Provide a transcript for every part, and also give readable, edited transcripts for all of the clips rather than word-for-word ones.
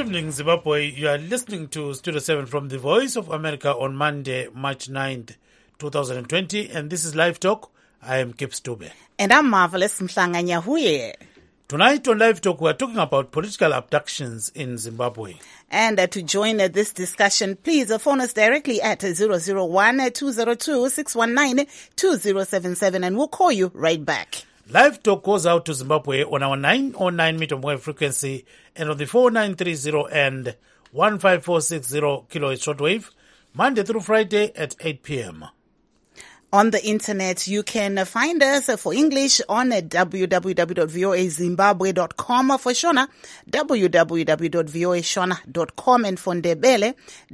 evening, Zimbabwe. You are listening to Studio 7 from the Voice of America on Monday, March 9th, 2020. And this is Live Talk. I am Kip Stube. And I'm Marvelous Mhlanganyahuye. Tonight on Live Talk, we are talking about political abductions in Zimbabwe. And to join this discussion, please phone us directly at 001-202-619-2077 and we'll call you right back. Live Talk goes out to Zimbabwe on our 909 meter wave frequency and on the 4930 and 15460 kilohertz shortwave, Monday through Friday at 8 p.m. On the internet, you can find us for English on www.voazimbabwe.com, for Shona, www.voashona.com, and for Ndebele,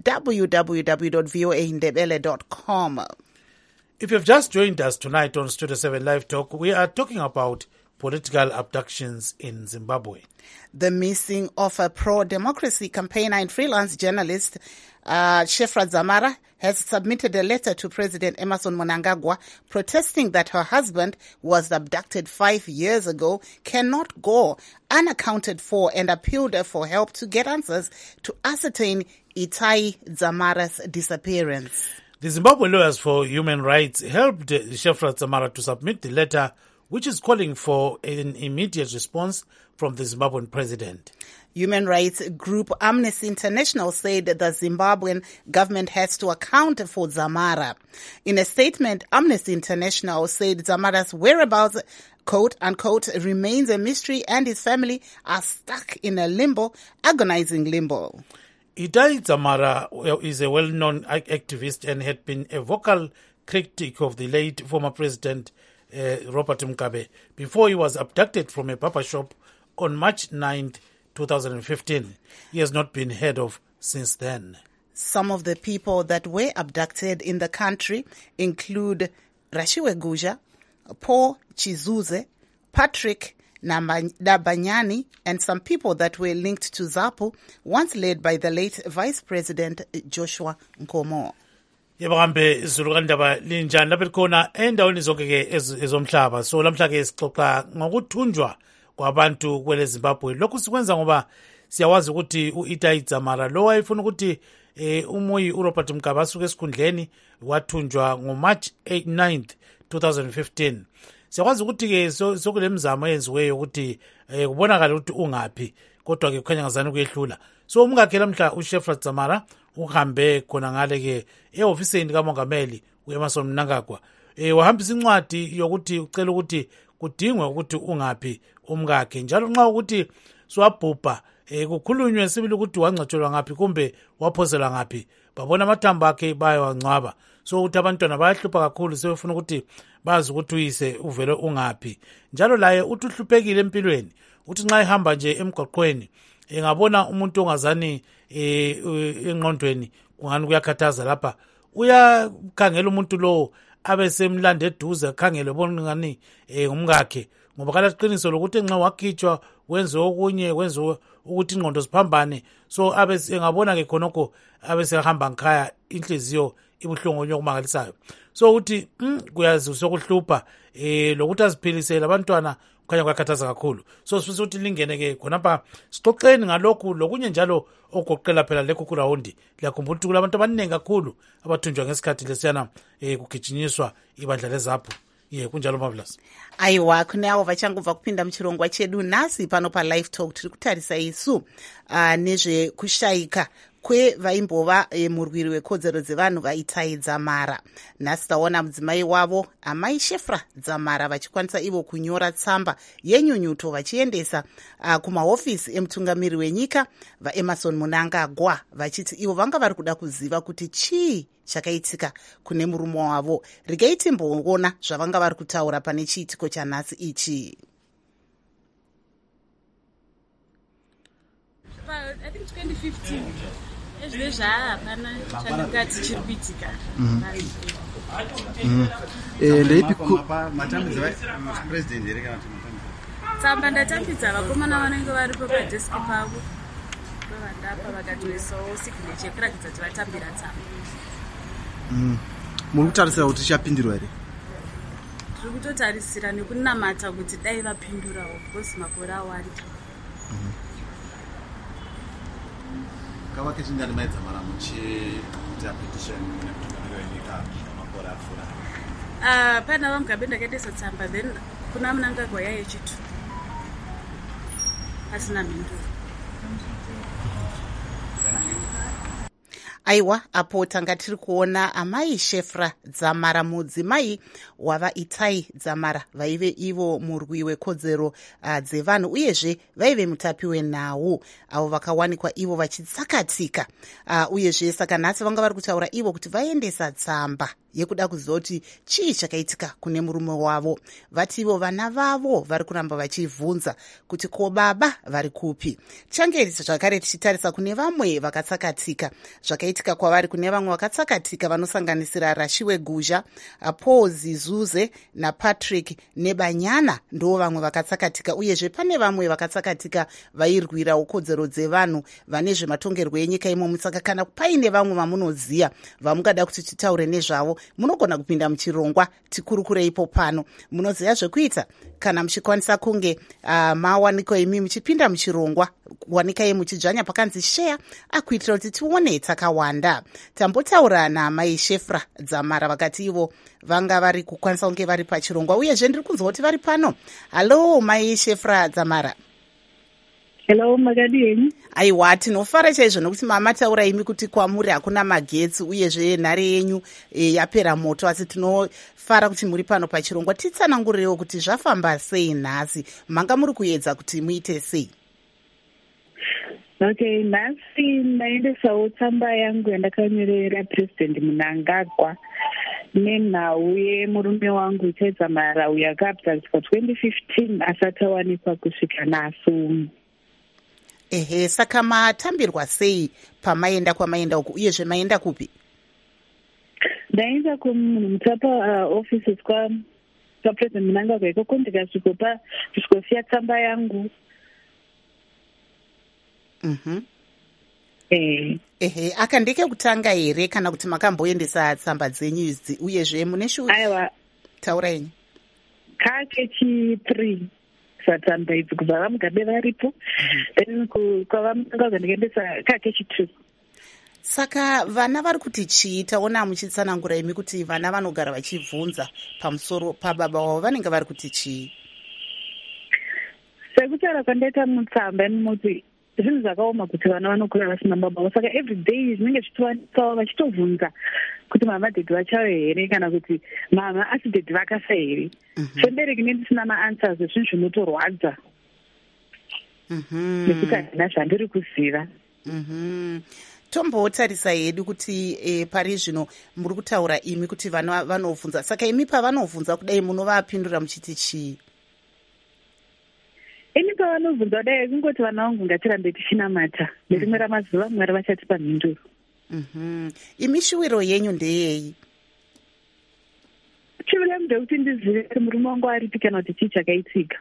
www.voandebele.com. If you've just joined us tonight on Studio 7 Live Talk, we are talking about political abductions in Zimbabwe. The missing of a pro-democracy campaigner and freelance journalist, Shefra Dzamara, has submitted a letter to President Emmerson Mnangagwa protesting that her husband was abducted 5 years ago, cannot go unaccounted for, and appealed for help to get answers to ascertain Itai Dzamara's disappearance. The Zimbabwe Lawyers for Human Rights helped Shefra Dzamara to submit the letter, which is calling for an immediate response from the Zimbabwean president. Human rights group Amnesty International said that the Zimbabwean government has to account for Dzamara. In a statement, Amnesty International said Dzamara's whereabouts, quote unquote, remains a mystery and his family are stuck in a limbo, agonizing limbo. Itai Dzamara is a well-known activist and had been a vocal critic of the late former president Robert Mugabe before he was abducted from a barber shop on March 9th, 2015. He has not been heard of since then. Some of the people that were abducted in the country include Rashiwe Guja, Paul Chizuze, Patrick Nabanyani, and some people that were linked to ZAPU, once led by the late Vice President Joshua Nkomo. Yebahambe izulukandaba linjani lapha likhona endaweni zonke ke ezomhlaba. So lamhla ke sixoxa ngokuthunjwa kwabantu kwele Zimbabwe. Lokhu sikwenza ngoba siyawazi ukuthi uItai Dzamara lo wayefuna ukuthi umuyi uRobert Mugabe asuke esikhundleni wathunjwa ngoMarch 9th 2015. Siyakwazi ukuthi ke sokulemizamo eyenziweyo ukuthi kubonakala ukuthi ungaphi, kodwa ke kukhanya ngazani kuyehlula. So umkakhe lamhla uShefra Dzamara uhambe khona ngale ke ehofisini kamongameli uEmmerson Mnangagwa, wahambisa incwadi yokuthi ucela ukuthi kudingwe ukuthi ungaphi umkakhe, njalo nxa ukuthi swabhubha kukhulunywe sibili ukuthi wangcwatshelwa ngaphi kumbe waphoselwa ngaphi, babona amathambo akhe bayawangcwaba. So ukuthi abantwana bayahlupha kakhulu, sebefuna ukuthi bazi ukuthi uyise uvele ungaphi. Njalo laye uthi uhluphekile empilweni, uthi nxa ehamba nje emgwaqweni engabona umuntu ongazani engqondweni kungani kuyakhathaza lapha, uyakhangela umuntu lo abe semlanda eduze, akhangele bona ngani ngumkakhe, ngoba kalaqiniso lokuthi nxa wakhitshwa wenze okunye, wenze ukuthi ingqondo ziphambane. So abe engabona ke khonokho abe sehamba ngikhaya inhliziyo ibuhlungu okumangalisayo. So uthi kuyazi sokuhlupha lokuthi aziphilisele abantwana kukhanya kuyakhathaza kakhulu. So sifisa ukuthi lingene ke khonapha sixoxeni ngalokhu lokunye njalo okugoqela phela lekho kurawundi. Liyakhumbula ukuthi kulabantu abaningi kakhulu abathunjwa ngesikhathi lesiyana kugijinyiswa ibandla lezaphu. Kunjalo Marvelous. Aiwa, kuneavo vachangobva kupinda muchirongwa chedu nhasi pano paLive Talk tiri kutarisa isu nezvekushayika kwevaimbova murwiri wekodzero dzevanhu vaItai Dzamara. Nhasi taona mudzimai wavo amai Shefra Dzamara vachikwanisa ivo kunyora tsamba yenyunyuto vachiendesa kumahofisi emutungamiri wenyika vaEmmerson Mnangagwa, vachiti ivo vanga vari kuda kuziva kuti chii chakaitika kune murume wavo. Regai timboona zvavanga vari kutaura pane chiitiko chanhasi ichi. I think 2015. Tsamba ndatambidza vakomana vanenge varipo padeski pavo vandapa vakatoisawo signature yekuratidza kuti vatambira tsamba. Muri kutarisira kuti chapindirwa here? Tiri kutotarisira nekunamata kuti dai vapindurawo because makore awanda. kava kechingani maidzamara muchiita petition nekutungamiriro yenyika makore apfuura? Pana vamugabe ndakaendesa tsamba then kuna Mnangagwa yayechitu asina mhinduro. Aiwa, apo tanga tiri kuona amai Shefra Dzamara, mudzimai wava Itai Dzamara, vaive ivo murwi wekodzero dzevanhu uyezve vaive mutapi wenhau, avo vakawanikwa ivo vachitsakatika. Uyezve saka nhasi vanga vari kutaura ivo kuti vaendesa tsamba yekuda kuziva kuti chii chakaitika kune murume wavo. Vati ivo vana vavo vari kuramba vachibvunza kuti ko baba vari kupi. Change zvakare tichitarisa kune vamwe vakatsakatika, zvakaitika kwavari kune vamwe vakatsakatika vanosanganisira Rashiwe Guzha, Paul Zizuze naPatrick Nebanyana ndo vamwe vakatsakatika. Uyezve pane vamwe vakatsakatika vairwira ukodzero dzevanhu vane zvematongerwo enyika imomo. Saka kana paine vamwe vamunoziva vamungada kuti titaure nezvavo, munogona kupinda muchirongwa tikurukure ipo pano. Munoziva zvekuita kana muchikwanisa kunge mawanikwa imi muchipinda muchirongwa, kuwanikai muchidzvanya pakanzi share, akuitira kuti tione takawanda. Tambotaura naamai Shefra Dzamara vakati ivo vanga vari kukwanisa kunge vari pachirongwa, uyezve ndiri kunzwa kuti vari pano. Halo mai Shefra Dzamara. Hello makadini. Aiwa, tinofara chaizvo nokuti mama taura imi kuti kwamuri hakuna magetsi uyezve nhare yenyu yapera moto, asi tinofara kuti muri pano pachirongwa. Titsanangurirewo kuti zvafamba sei nhasi, manga muri kuedza kuti muite sei? Okay, nhasi ndaendesawo tsamba yangu yandakanyorera President Mnangagwa nenhau yemurume wangu Itai Dzamara uyo akabviswa 2015 asati awanikwa kusvika nhasi. Ehe, saka matambirwa sei pamaenda kwamaenda uku, uyezve maenda kupi? Ndaenda kumutapa offices kwaPresident Mnangagwa ikoko ndikasvikosiya tsamba yangu. Ehe, aka ndeke kutanga here kana kuti makamboendesa tsamba dzenyu idzi, uyezve mune aiwa taura yenyu? Kakechi3 satsamba idzi kubva vamugabe varipo, then kwavamungagwa ndikaendesa kakechi2. Saka vana vari kuti chii? Taona muchitsanangura imi kuti vana vanogara vachibvunza pamusoro pababa wavo, vanenge vari kuti chii? Sekutaura kwandaita mutsamba inoti zvinhu zvakaoma kuti vana vanokura vasina baba vavo, saka every day zvinenge zvichiwanikwawo vachitobvunza kuti mama dhedhi vachayo here kana kuti mama asi dhedhi vakafa here. Sembereki ndisina maanswers zvinhu zvinotorwadza nekuti handina zvandiri kuziva. Tombotarisa hedu kuti pari zvino muri kutaura imi kuti vana vanobvunza, saka imi pavanobvunza kudai munovapindura muchiti chii? Ini pavanobvunza kudai kungoti vana vangu ngatirambe tichinamata, nerimwe ramazuva Mwari vachatipa mhinduro. Imi shuwiro yenyu ndeyei? Shuwiro yangu ndekuti ndizive kuti murume wangu aripi kana kuti chii chakaitika.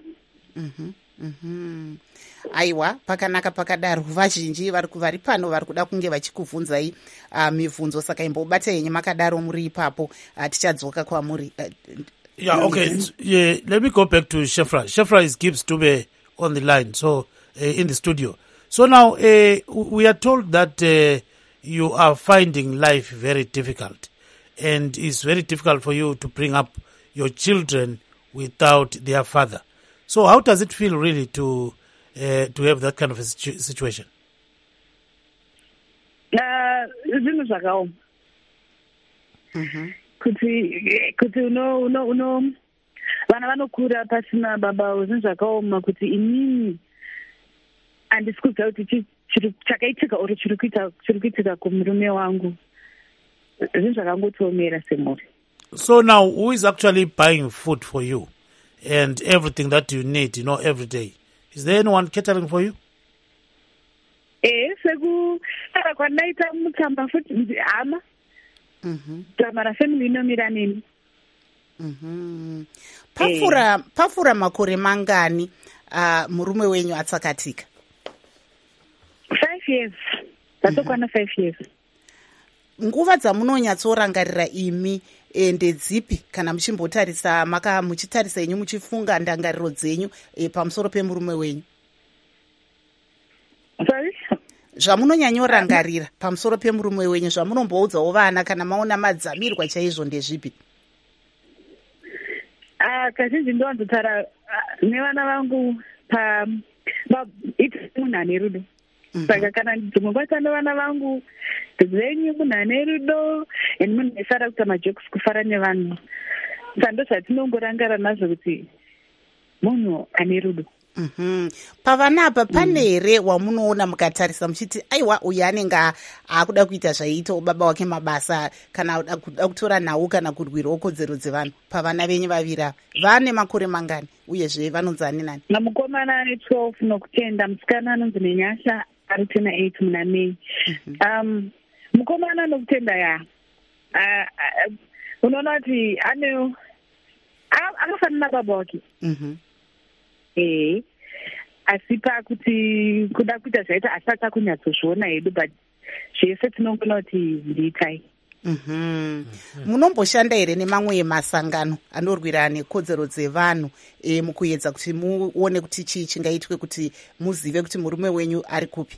Aiwa, pakanaka pakadaro. Vazhinji vari pano vari kuda kunge vachikubvunzai mibvunzo, saka imbobata yenyu makadaro muri ipapo, tichadzoka kwamuri. Yeah, okay. Let me go back to Shefra. Shefra is Gibbs Dube on the line, so in the studio. So now we are told that you are finding life very difficult, and it's very difficult for you to bring up your children without their father. So how does it feel really to have that kind of a situation? Zvinhu zvakaoma. Kuti uno vana vanokura pasina baba, zvinhu zvakaoma kuti inini handisi kuziva kuti chakaitika uri chiri kuitika kumurume wangu. Zvinhu zvakangotiomera semhuri. So now who is actually buying food for you and everything that you need, every day? Is there anyone catering for you? Sekutara kwandaita mutsamba futi hama. Dzamara family inomira nini. Pafura makore mangani murume wenyu atsakatika? 5 years. Tatokwana 5 years. Nguva dzamunonyatsorangarira imi ndedzipi kana muchimbotarisa muchitarisa yenyu muchifunga ndangariro dzenyu pamusoro pemurume wenyu? Sorry? zvamunonyanyorangarira pamusoro pemurume wenyu, zvamunomboudzawo vana kana maona madzamirwa chaizvo ndezvipi? Kazhinji ndowanzotaura nevana vangu munhu ane rudo. Saka kana dzimwe nguva nevana vangu, dzenyu munhu ane rudo and munhu aifara kuita majokes kufara nevanhu. Saka ndo zvatinongorangara nazvo kuti munhu ane rudo. Pavana apa pane here wamunoona mukatarisa muchiti aiwa uyu anenge akuda kuita zvaiitawo baba wake mabasa kana akuda kutora nhau kana kurwirawo kodzero dzevanhu? Pavana venyu vaviri apa vane makore mangani uyezve vanonzi ani nani? Mukomana ane 12 nokutenda, musikana anonzi Nenyasha ari 28 muna Mei. Mukomana nokutenda unoona kuti akafanana nababa wake. Asi pakuti kuda kuita zvaita asati kunyatsozviona hedu, but zvese tinongona kuti ndiitai. Munomboshanda here nemamwe masangano anorwira nekodzero dzevanhu mukuedza kuti muone kuti chii chingaitwe kuti muzive kuti murume wenyu ari kupi?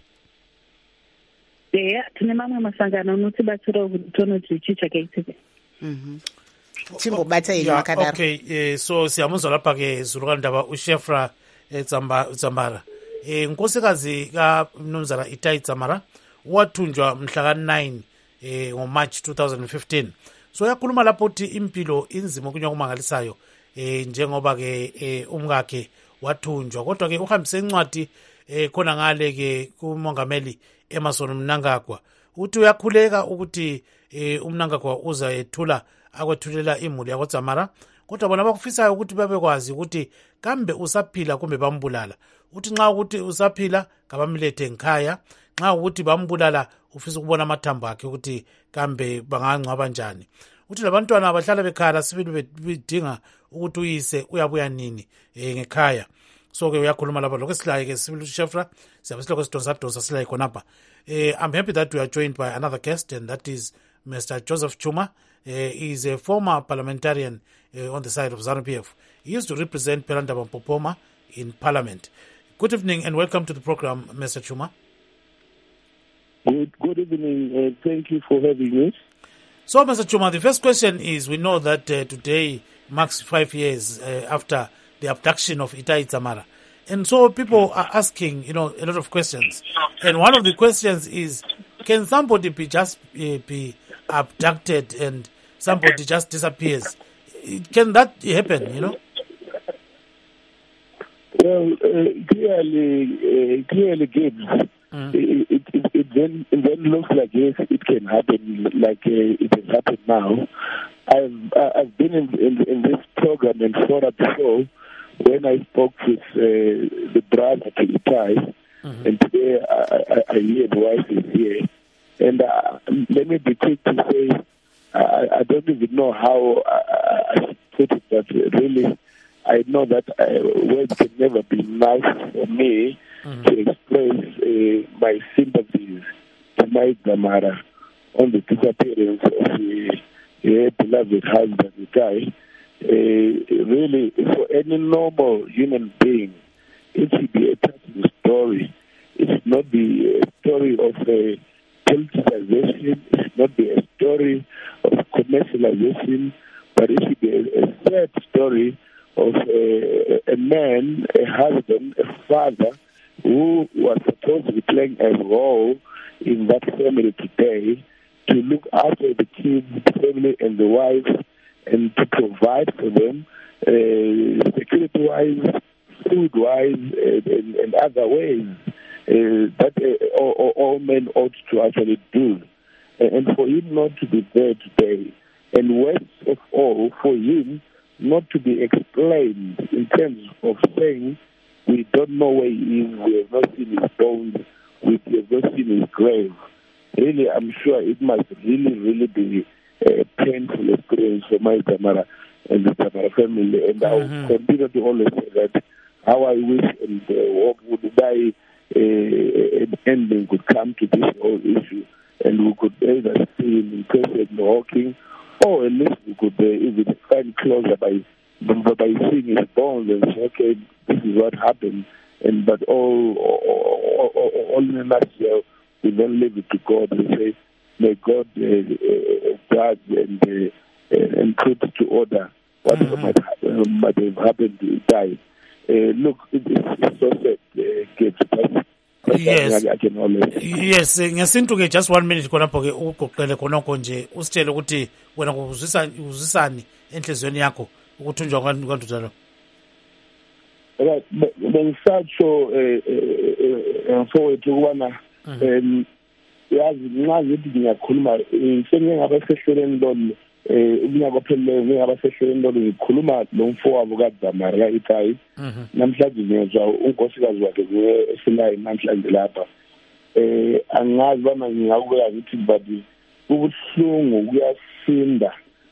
Tine mamwe masangano anotibatsirawo kuti tione kuti chii chakaitika. Chimbobata yenyu makadaro. Okay, so siyamuzwa lapha ke Zululandaba uShefra Dzamara. Nkosikazi kaMnumzana Itai Dzamara wathunjwa mhla ka9 ngoMarch 2015. So yakhuluma lapho ukuthi impilo inzima kunyakumangalisayo njengoba ke umkakhe wathunjwa, kodwa ke uhambise incwadi khona ngale ke kumongameli Emmerson Mnangagwa uthi uyakhuleka ukuthi uMnangagwa uza yethula akwethulela imuli yakoDzamara, kodwa bona bakufisayo ukuthi babekwazi ukuthi kambe usaphila kumbe bambulala. Uthi nxa ukuthi usaphila kabamlethe ngikhaya, nxa ukuthi bambulala ufisa ukubona amathambo akhe ukuthi kambe bangangcwaba njani. Uthi labantwana abahlala bekhala sibili bedinga ukuthi uyise uyabuya nini ngekhaya. So ke uyakhuluma lapha lokho silaye ke sibili uShefra siyabe siloko sidonsa silaye khonapha. I'm happy that we are joined by another guest, and that is Mr. Joseph Chuma. He is a former parliamentarian on the side of ZANU-PF. He used to represent Pelandaba Mpopoma in Parliament. Good evening and welcome to the program, Mr. Chuma. Good evening. Thank you for having me. So, Mr. Chuma, the first question is, we know that today marks 5 years after the abduction of Itai Dzamara. And so people are asking, a lot of questions. And one of the questions is, can somebody be abducted and somebody just disappears? Can that happen, Well, clearly Gibbs, it then looks like yes, it can happen, like it has happened now. I've been in this program and fora before when I spoke with the brother to Itai, and today I hear the wife is here. And let me be quick to say, I don't even know how I should put it, but really, I know that words can never be nice for me to express my sympathies to Mike Dzamara on the disappearance of her beloved husband, the guy. Really, for any normal human being, it should be a touching story. It should not be a story of politicization. It should not be a story of commercialization, but it should be a sad story of a man, a husband, a father who was supposed to be playing a role in that family today to look after the kids, the family, and the wife, and to provide for them security-wise, food-wise, and other ways that all men ought to actually do. And for him not to be there today, and worst of all, for him not to be explained in terms of saying, we don't know where he is, we have not seen his bones, we have not seen his grave. Really, I'm sure it must really be a painful experience for my Dzamara and the Dzamara family. And I will continue to always say that how I wish and what would die an ending could come to this whole issue, and we could either see him in person walking, or at least we could even find closer by seeing his bones and say, okay, this is what happened. But all in a nutshell, we don't leave it to God. We say, may God judge and put to order whatever might have happened to die. Look, it's so sad, kids. Yes. I can always. Yes, ngesintu ke just 1 minute khonapho ke ugoqele khonoko nje usitshele ukuthi wena uzisani enhlizweni yakho ukuthunjwa kwandoda lo. Right, bengisatsho mfowethu ukubana yazi nxa ngithi ngiyakhuluma sengike ngabasehleleni lolu unyaka ophelileyo ngingabasehleleni lolu ngikhuluma lo mfowabo kaDzamara kaItayi namhlanje ngezwa unkosikazi wakhe esilayini namhlanje lapha angazi bana ngingakubeka ngithi badi ubuhlungu kuyasinda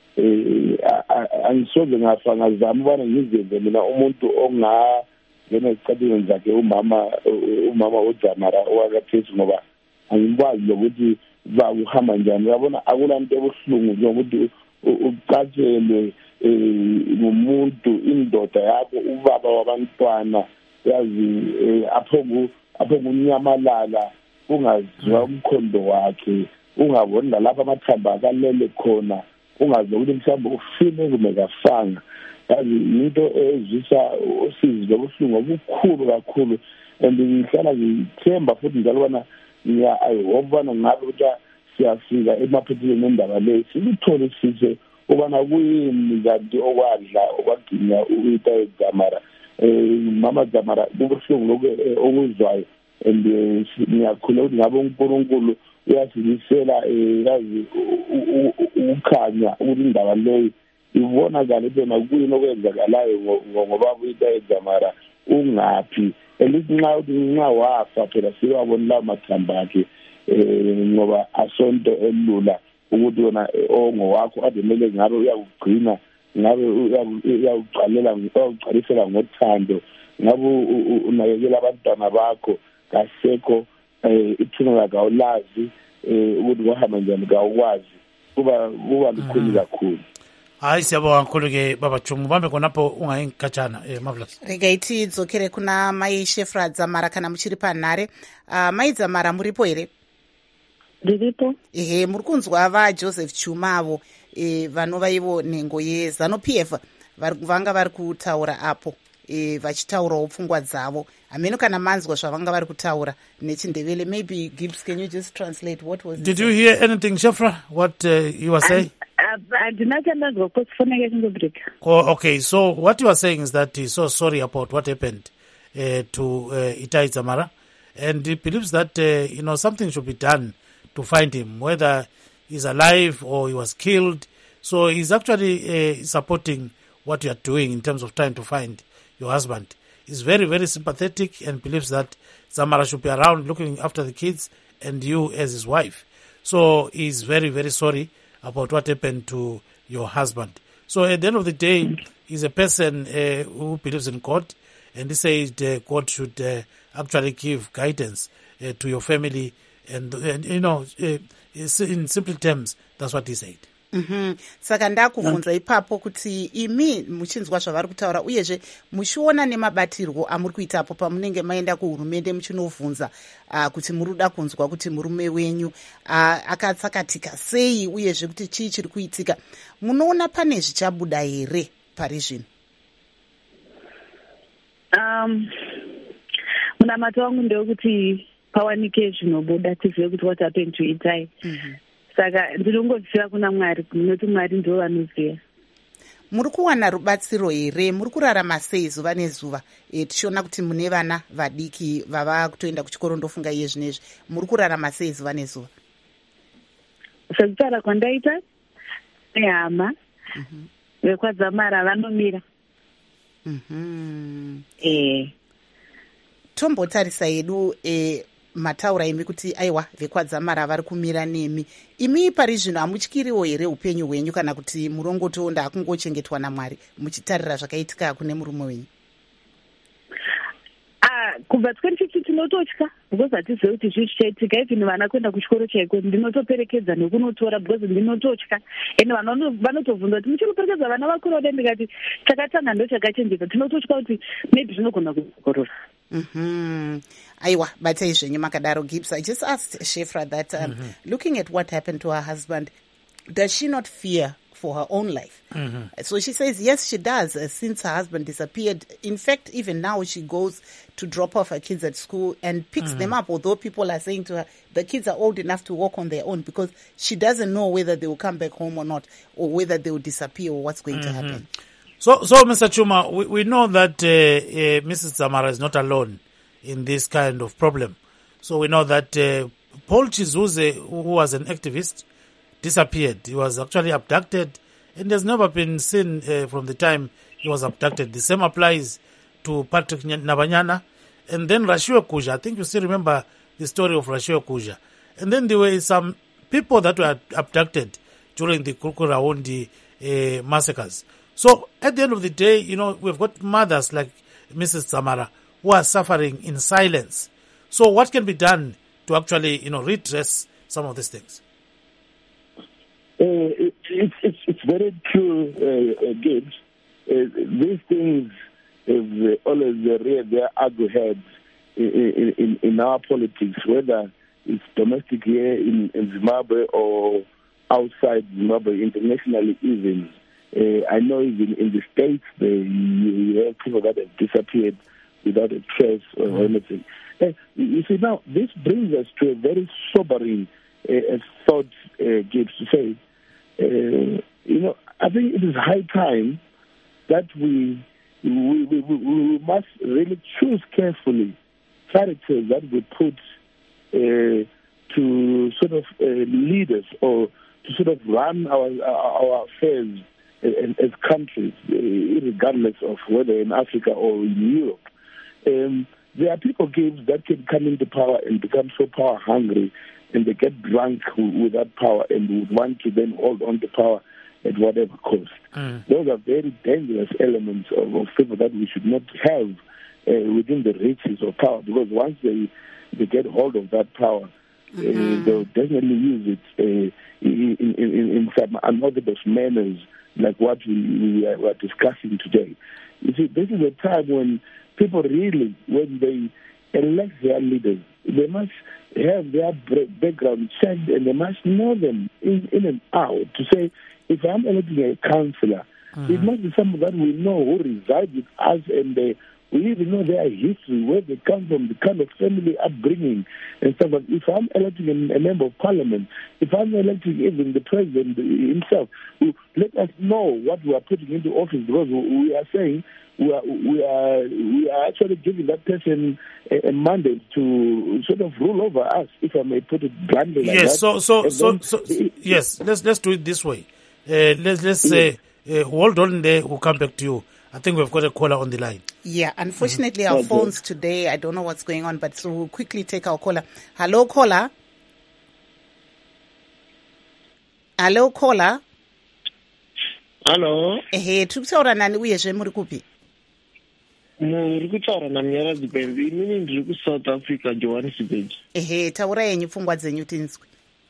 angisoze ngafa ngazama ubana ngizenze mina umuntu ongangena ezicathelweni zakhe umama uDzamara owakathethi ngoba angikwazi lokuthi bakuhamba njani uyabona akulanto ebuhlungu njengokuthi ucatshelwe ngumuntu indoda yakho ubaba wabantwana yazi apho kunyamalala ungaziwa umkhondo wakhe ungaboni lapha amathamba akalele khona ungazi ukuthi mhlawumbe ufile kumbe kafanga yazi into ezisa usizi lobuhlungu obukhulu kakhulu and ngihlala ngithemba futhi njalo bana ayihobana ngabe ukuthi siyafika emaphethweni endaba le sikuthole sise ubana kuyini kanti okwadla okwaginya uItayi Dzamara mama Dzamara kubuhlungu okuzwayo and ngiyakhuleka ukuthi ngabe uNkulunkulu uyasilisela yazi ukukhanya ukuthi indaba leyo ibonakala bona kuyini okwenzakalayo ngoba uItayi Dzamara ungaphi nxa wafa phela siwabona la mathamba akhe ngoba asonto elula ukuthi wona ongowakho ademele ngabe uyakugcina ngabe uyawuqalisela ngothando ngabe unakekela abantwana bakho kasekho ithuna kawulazi ukuthi wahamba njani kawukwazi kuba likhulu kakhulu. Hayi siyabonga kakhulu ke baba Jumu bambe khonapho ungayingikhatshana Marvelous. Regaiti dzokere kuna mai Shefra Dzamara kana muchiri panhare. Mai Dzamara muripo here? Ndiripo. Ehe muri kunzwa va Joseph Chumavo vanova ivo nhengo yeZANU-PF vanga vari kutaura apo vachitaurawo pfungwa dzavo. Hameno kana manzwa zvavanga vari kutaura nechindevele. Maybe Gibbs, can you just translate what was Did you hear anything Shefra what you were saying? Oh, okay. So what you are saying is that he's so sorry about what happened to Itai Dzamara, and he believes that something should be done to find him, whether he's alive or he was killed. So he's actually supporting what you are doing in terms of trying to find your husband. He's very, very sympathetic and believes that Dzamara should be around looking after the kids and you as his wife. So he's very, very sorry about what happened to your husband. So at the end of the day, he's a person who believes in God, and he says God should actually give guidance to your family, and in simple terms, that's what he said. Saka ndakuvunza ipapo kuti imi muchinzwa zvavari kutaura uyezve muchiona nemabatirwo amuri kuitapo pamunenge maenda kuhurumende muchinovhunza kuti muri kuda kunzwa kuti murume wenyu akatsakatika sei uyezve kuti chii chiri kuitika, munoona pane zvichabuda here pari zvino? Munamato wangu ndewekuti pawanike zvinobuda tizive kuti what happened to Itai. Saka ndinongoziva kuna Mwari, noti Mwari ndo vanoziva. Muri kuwana rubatsiro here? Muri kurarama sei zuva nezuva? Tichiona kuti mune vana vadiki vava kutoenda kuchikoro ndofunga iye zvinezvi. Muri kurarama sei zuva nezuva? Sekutara kwandaita nehama vekwaDzamara vanomira. Tombotarisa yedu mataura imi kuti aiwa vekwaDzamara vari kumira nemi. Imi pari zvino hamutyiriwo here upenyu hwenyu kana kuti murongotonda akungochengetwa naMwari muchitarira zvakaitika kune murume wenyu? Kubva 2015 tinototya because hatizive kuti zvii zvichaitika. Even vana kuenda kuchikoro chaiko ndinotoperekedza nekunotora because ndinototya, ende vanotovhunza kuti muchinoperekedza vana vakuru ode, ndikati chakatanga ndo chakachenjeka. Tinototya kuti maybe zvinogona kukorora. Aiwa, batai zvenyu makadaro Gibbs. I just asked Shefra that looking at what happened to her husband, does she not fear for her own life? So she says, yes, she does, since her husband disappeared. In fact, even now she goes to drop off her kids at school and picks them up, although people are saying to her, the kids are old enough to walk on their own, because she doesn't know whether they will come back home or not, or whether they will disappear or what's going to happen. So Mr. Chuma, we know that Mrs. Zamara is not alone in this kind of problem. So we know that Paul Chizuze, who was an activist, disappeared. He was actually abducted and has never been seen from the time he was abducted. The same applies to Patrick Nabanyana. And then Rashiwe Kuja. I think you still remember the story of Rashiwe Kuja. And then there were some people that were abducted during the Kukuraundi massacres. So at the end of the day, you know, we've got mothers like Mrs. Zamara who are suffering in silence. So what can be done to actually, you know, redress some of these things? It's very true, Gibbs. These things have always reared their ugly heads in our politics, whether it's domestic here in Zimbabwe or outside Zimbabwe, internationally even. I know even in the States, you have people that have disappeared without a trace or anything. You see, now, this brings us to a very sobering thought, Gibbs, to say, you know, I think it is high time that we must really choose carefully characters that we put to sort of lead us or to sort of run our affairs as countries, regardless of whether in Africa or in Europe. There are people, Gibbs, that can come into power and become so power hungry, and they get drunk with that power and would want to then hold on to power at whatever cost. Those are very dangerous elements of people that we should not have within the reaches of power, because once they get hold of that power, they'll definitely use it in some unorthodox manners, like what we are discussing today. You see, this is a time when people really, when they elect their leaders, they must have their background checked and they must know them in and out to say, if I'm electing a councillor, it must be someone that we know who resides with us and we even know their history, where they come from, the kind of family upbringing and stuff. But if I'm electing a member of parliament, if I'm electing even the president himself, let us know what we are putting into office, because we are saying we are actually giving that person a mandate to sort of rule over us, if I may put it bluntly like yes, that. Yes, let's do it this way. Let's say hold on there, we'll come back to you. I think we've got a caller on the line. Yeah, unfortunately our phones today, I don't know what's going on, but so we'll quickly take our caller. Hello, caller. Hello, caller. Hello. Tiri kutaura nani uyezve muri kupi? Muri kutaura naMunyaradzi Benzi. Inini ndiri kuSouth Africa, Johannesburg. Taurai yenyu pfungwa dzenyu tinzwe.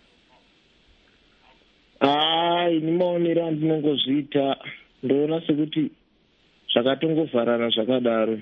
Ini maonero andinongozviita, ndoona sekuti zvakatongovharana zvakadaro.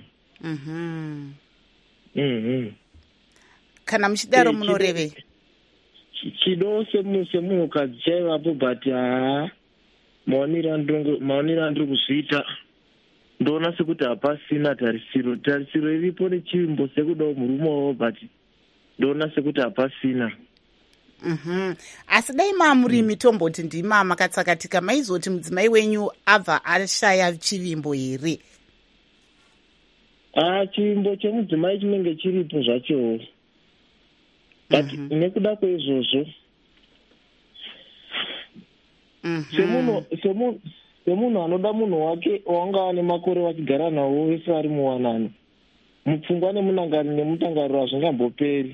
Kana muchidaro munorevei? Chido semunhukadzi chaivapo, but maonero andiri kuzviita, ndoona sekuti hapasina tarisiro iripo nechivimbo sekudawo murume wavo, but ndoona sekuti hapasina. Asi dai mamuri mitomboti ndima makatsakatika, maizoti mudzimai wenyu abva ashaya chivimbo here? Chivimbo chemudzimai chinenge chiripo zvacho, but nekuda kweizvozvo semunhu anoda munhu wake wanga ane makore vachigara nawo vese vari muwanano, mupfungwa nemutangariro hazvingamboperi.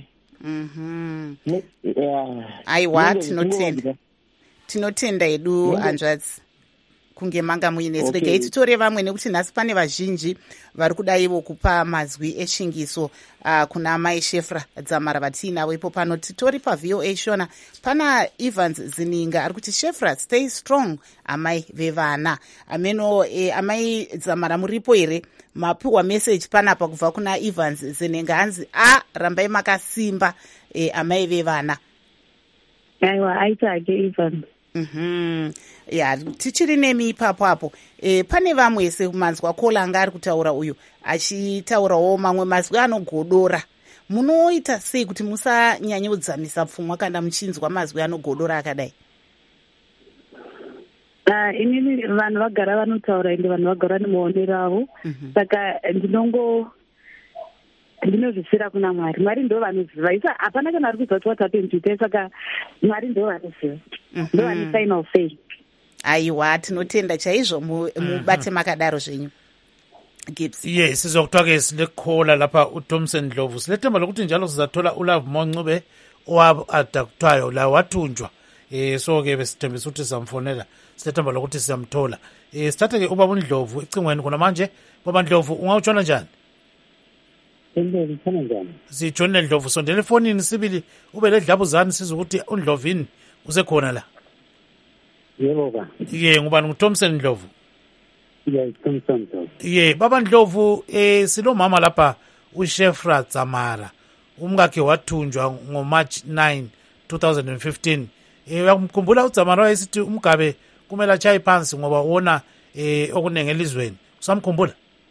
Aiwa, tinotenda edu hanzvadzi. kunge manga muinesi. Okay. Regai titore vamwe nekuti nhasi pane vazhinji vari kudaiwo kupa mazwi eshingiso kuna mai Shefra Dzamara vatiinavo ipo pano. Titori paVOA Shona, pana Evans Zininga ari kuti Shefra stay strong, amai vevana. Ameno amai Dzamara muripo here? Mapiwa message panapa kubva kuna Evans Zininga, hanzi rambai makasimba amai vevana. Aiwa, aitake Evans. Ya, tichiri nemi ipapo apo. Pane vamwe semanzwa kola anga ari kutaura uyu achitaurawo mamwe mazwi anogodora. Munoita sei kuti musanyanyodzamisa pfungwa kana muchinzwa mazwi anogodora akadai? Inini vanhu vagara vanotaura ende vanhu vagara nemaonero avo. Saka ndinozvisira kuna Mwari. Mwari ndo vanoziva. Isa hapana kana ari kuziva kuti what happened today, saka Mwari ndo vanoziva. Ndo vane final say. Aiwa, tinotenda chaizvo mubate makadaro zvenyu. Gibbs. Yes, sizokuthiwa-ke silekhola lapha uThomson Ndlovu. Silethemba lokuthi njalo sizathola uLove Moncube owa-adaktwayo la wathunjwa. So-ke besithembisa ukuthi sizamfonela. Silethemba lokuthi sizamthola. Sithathe-ke ubaba uNdlovu ecingweni khona manje. Baba Ndlovu, ungawutshona njani? Sitshonile Ndlovu, sondela efonini sibili ube ledlabuzane sizwe ukuthi uNdlovini usekhona la. Yebo ba. Ngubani nguThomson Ndlovu? Thompson Ndlovu. Baba Ndlovu, silomama lapha uShefra Dzamara. Umkakhe wathunjwa ngoMarch 9, 2015. Uyakumkhumbula uDzamara wayesithi umgabe kumele achaye phansi ngoba wona okunenge elizweni. Usamkhumbula?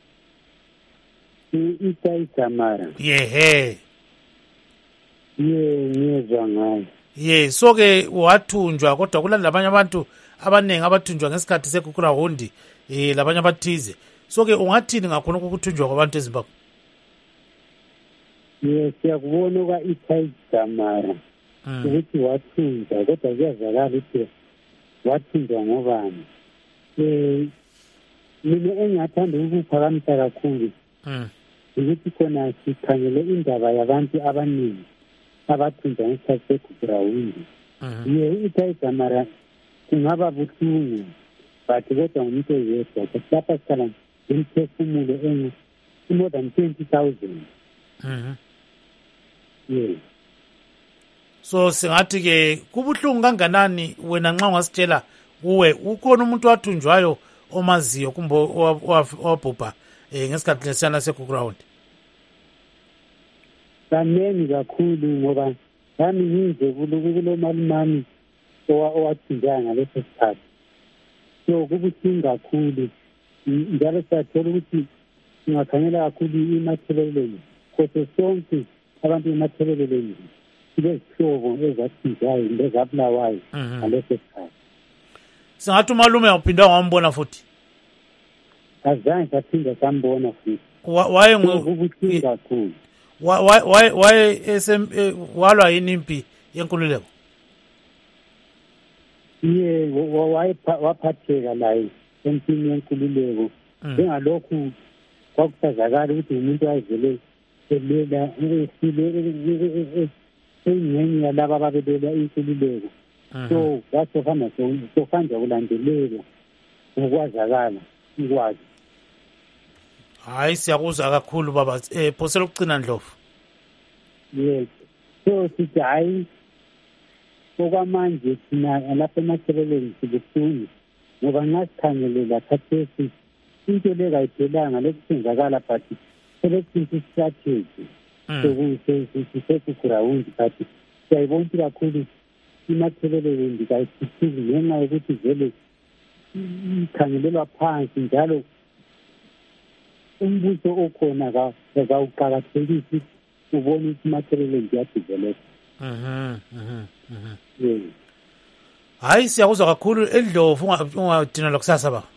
Dzamara. Ngiyezwa ngayo. So-ke wathunjwa kodwa kulanda abanye abantu abaningi abathunjwa ngesikhathi seGugurawundi labanye abathize. So-ke ungathini ngakhona ukuthunjwa kwabantu eZimbabwe? Siyakubona Dzamara ukuthi wathunjwa kodwa kuyazakala ukuthi wathunjwa ngobani. Mina engathanda ukuphakamisa kakhulu ukuthi khona sikhangele indaba yabantu abaningi abathunjwa ngesikhathi seGugurawundi. Dzamara kungaba buhlungu but kodwa ngumuntu oyedwa. Lapha sikhala ngemiphefumulo more than 20,000. So singathi-ke kubuhlungu kanganani wena nxa ungasitshela kuwe ukhona umuntu wathunjwayo omaziyo kumbe owabhubha ngesikhathi lesiyana seGugurawundi? Kaningi kakhulu ngoba nami ngize kulo malimami owathunjwa ngaleso sikhathi. So kubuhlungu kakhulu njalo siyathola ukuthi singakhangela kakhulu imatheleleni kose sonke abantu ematheleleni silezihlobo ezathunjwayo lezabulawayo ngaleso sikhathi. Singathi umalume awuphindwa wambona futhi? Azange saphinda sambona futhi. Kubuhlungu kakhulu. Walwa yini impi yenkululeko? Waphatheka layo empini yenkululeko. Njengalokhu kwakusazakala ukuthi umuntu ayevele elela engxenye yalaba ababelela inkululeko. So kwasofana sokanja kulandelela ngokwazakala ukwazi. Hayi, siyakuzwa kakhulu baba. Phosela ukucina Ndlovu. Yes. So sithi hayi okwamanje thina lapha ematheleleni sibuhlungu ngoba ngasikhangelela khathesi into lekayiphelanga lekusenzakala but selesiphi strategy sokuseGugurawundi but siyayibona ukuthi kakhulu imatheleleni ndikayithuthuki ngenxa yokuthi vele ikhangelelwa phansi njalo umbuso okhona kawuqakathekisi ubona ukuthi imatheleleni ziyadevelopha. Hayi, siyakuzwa kakhulu eNdlovu. Ungadina lokusasa ba?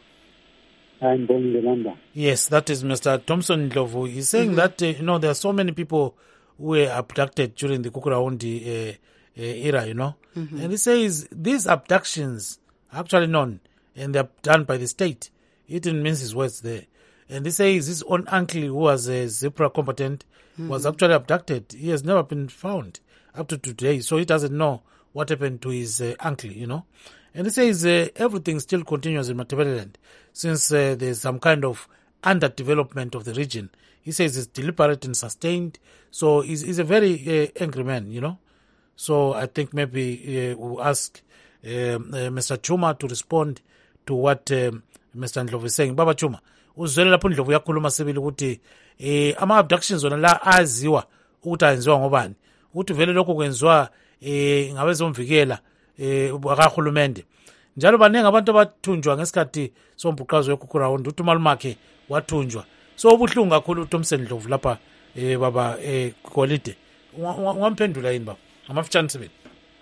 Yes, that is Mr. Thompson Ndlovu. He's saying that there are so many people who were abducted during the Gugurawundi era, and he says these abductions are actually known and they're done by the state. He didn't mince his words there. And he says his own uncle, who was a Zipra combatant, was actually abducted. He has never been found up to today, so he doesn't know what happened to his uncle, And he says everything still continues in Matabeleland since there's some kind of underdevelopment of the region. He says it's deliberate and sustained. So he's a very angry man, you know. So I think maybe we'll ask Mr. Chuma to respond to what Mr. Ndlovu is saying. Baba Chuma, uzwele lapho Ndlovu yakhuluma sibili ukuthi ama-abductions wona la aziwa ukuthi ayenziwa ngobani, ukuthi vele lokho kwenziwa ngabezomvikela bakahulumende. Njalo baningi abantu abathunjwa ngesikhathi sombhuqazo wekhukhurawondi, ukuthi umalumakhe wathunjwa. So ubuhlungu kakhulu uThompson Ndlovu lapha baba Golide. Ungamphendula yini baba? Amafitshane sibili.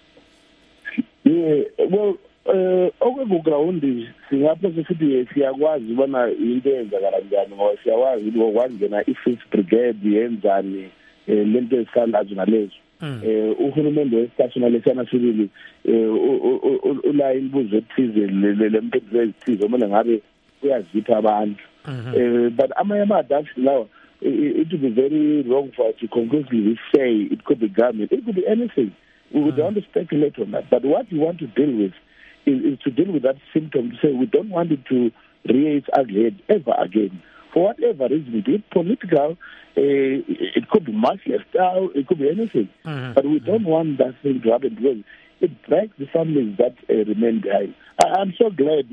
Well, okwekugrawundi singapha sithi siyakwazi ubona into eyenzakala njani, ngoba siyakwazi ukungena i-5th Brigade yenzani lento esandlazo nalezo. Uhulumende wesitashona lesana sibili ula imbuzo ethize lempendulo ezithize omele ngabe uyazipha abantu. But ama-abduction lawa, it would be very wrong for us to conclusively say it could be government. It could be anything. We would want to speculate on that. But what we want to deal with is to deal with that symptom, to say we don't want it to rear its ugly head ever again. For whatever reason, be it political, it could be martial style, it could be anything. But we don't want that thing to happen because it breaks the families that remain behind. I'm so glad,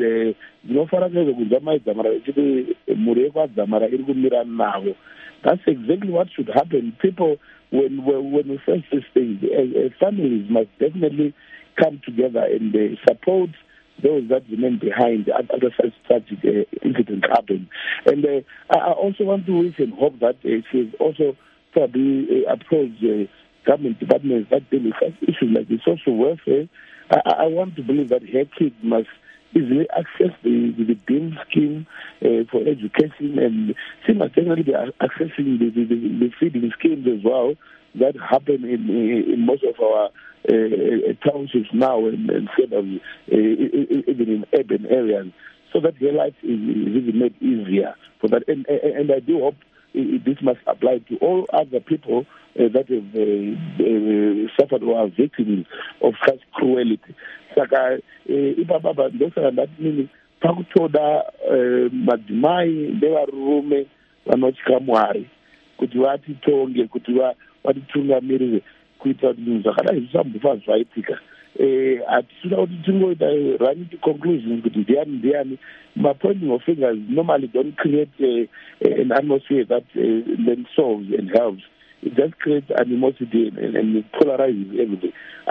that's exactly what should happen. People, when we face these things, families must definitely come together and support those that remain behind after such tragic incidents happen. And I also want to wish and hope that she's also probably approach government departments that deal with such issues like the social welfare. I want to believe that her kids must easily access the BEAM scheme for education, and she must definitely be accessing the feeding schemes as well that happen in most of our townships now and even in urban areas, so that her life is really made easier for that. And I do hope this must apply to all other people that have suffered or are victims of such cruelty. Saka ibaba ndosana that meaning pakuthoda madimai bevarume vanochikamwari kuti vatitonge kuti vatitungamirire kuita kuti zvinhu zvakadai zvisambofa zvaitika. Hatisina kuti tingoita running to conclusions kuti ndiani. My pointing of fingers normally don't create an atmosphere that then solves and helps. It just creates animosity and it polarizes everything.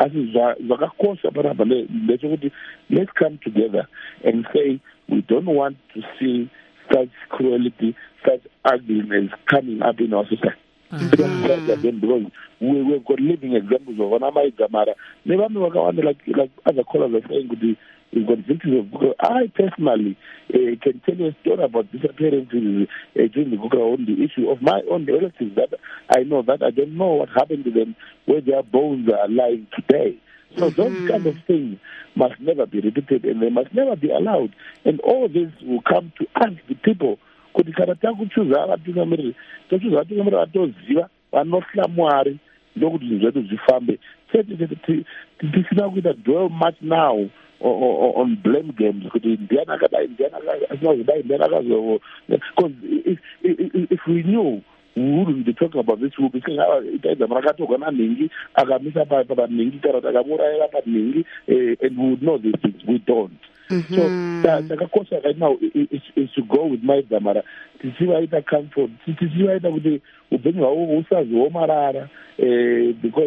Let's come together and say we don't want to see such cruelty, such ugliness coming up in our society. Because we've got living examples of Anamai Zamara. Never like other callers are saying, we've got victims of. I personally can tell you a story about disappearances during the Gukra issue of my own relatives that I know that I don't know what happened to them, where their bones are lying today. So those kind of things must never be repeated and they must never be allowed. And all this will come to us, the people. Kuti kana takuchuza avatungamiriri tochuza vatungamiriri vatoziva vanohla Mwari ndokuti zvinhu zvedu zvifambe. Tisina kuita dwell much now on blame games kuti ndiani akadai asina kuzodai ndiani akazo, because if we knew we wouldn't be talking about this. We'll be saying itaidza murakatoka naNhingi akamisa paNhingi kana kuti akamurayira paNhingi, and we would know these things. We don't. So takakosha right now is to go with my Zamara tisivaita comfort, tisivaita kuti upenyu hwavo husazomarara because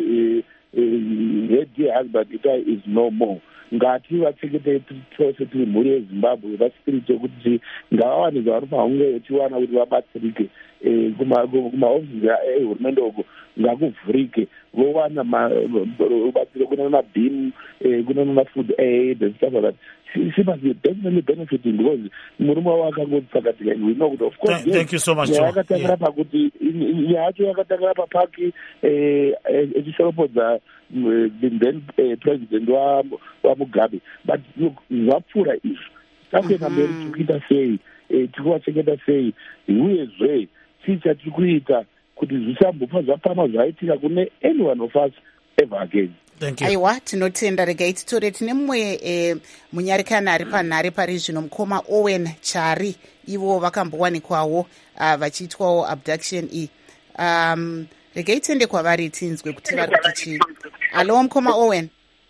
her dear husband is no more. Ngati vachengete tose tiri mhuri yeZimbabwe vaspiriti yekuti ngavawane zvavari pahunge vachiwana kuti vabatsirike kumahofisi ehurumende uko ngakuvhurike vowana rubatsiro kuna mabhimu kuna mafood aid and stuff like that. She must be definitely benefiting because murume wavo akangoti sakatika, and we know kuti of course. Thank you so much. Yakatangira pakuti yacho yakatangira papaki echishoropodza then president waMugabe, but look zvapfuura izvo takuenda mberi tikuita sei, tikuvachengeta sei, uyezve chii chatiri kuita kuti zvisambobva zvapama zvaitika kune anyone of us ever again. Thank you. Aiwa, tinotenda. Regai titore tine mumwe munyarikana ari panhare pari zvino, mukoma Owen Chari. Ivo vakambowanikwawo vachiitwawo abduction iyi. Regai tiende kwavari tinzwe kuti vari kuti chii. Halo mukoma Owen.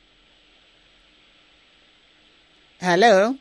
Hello.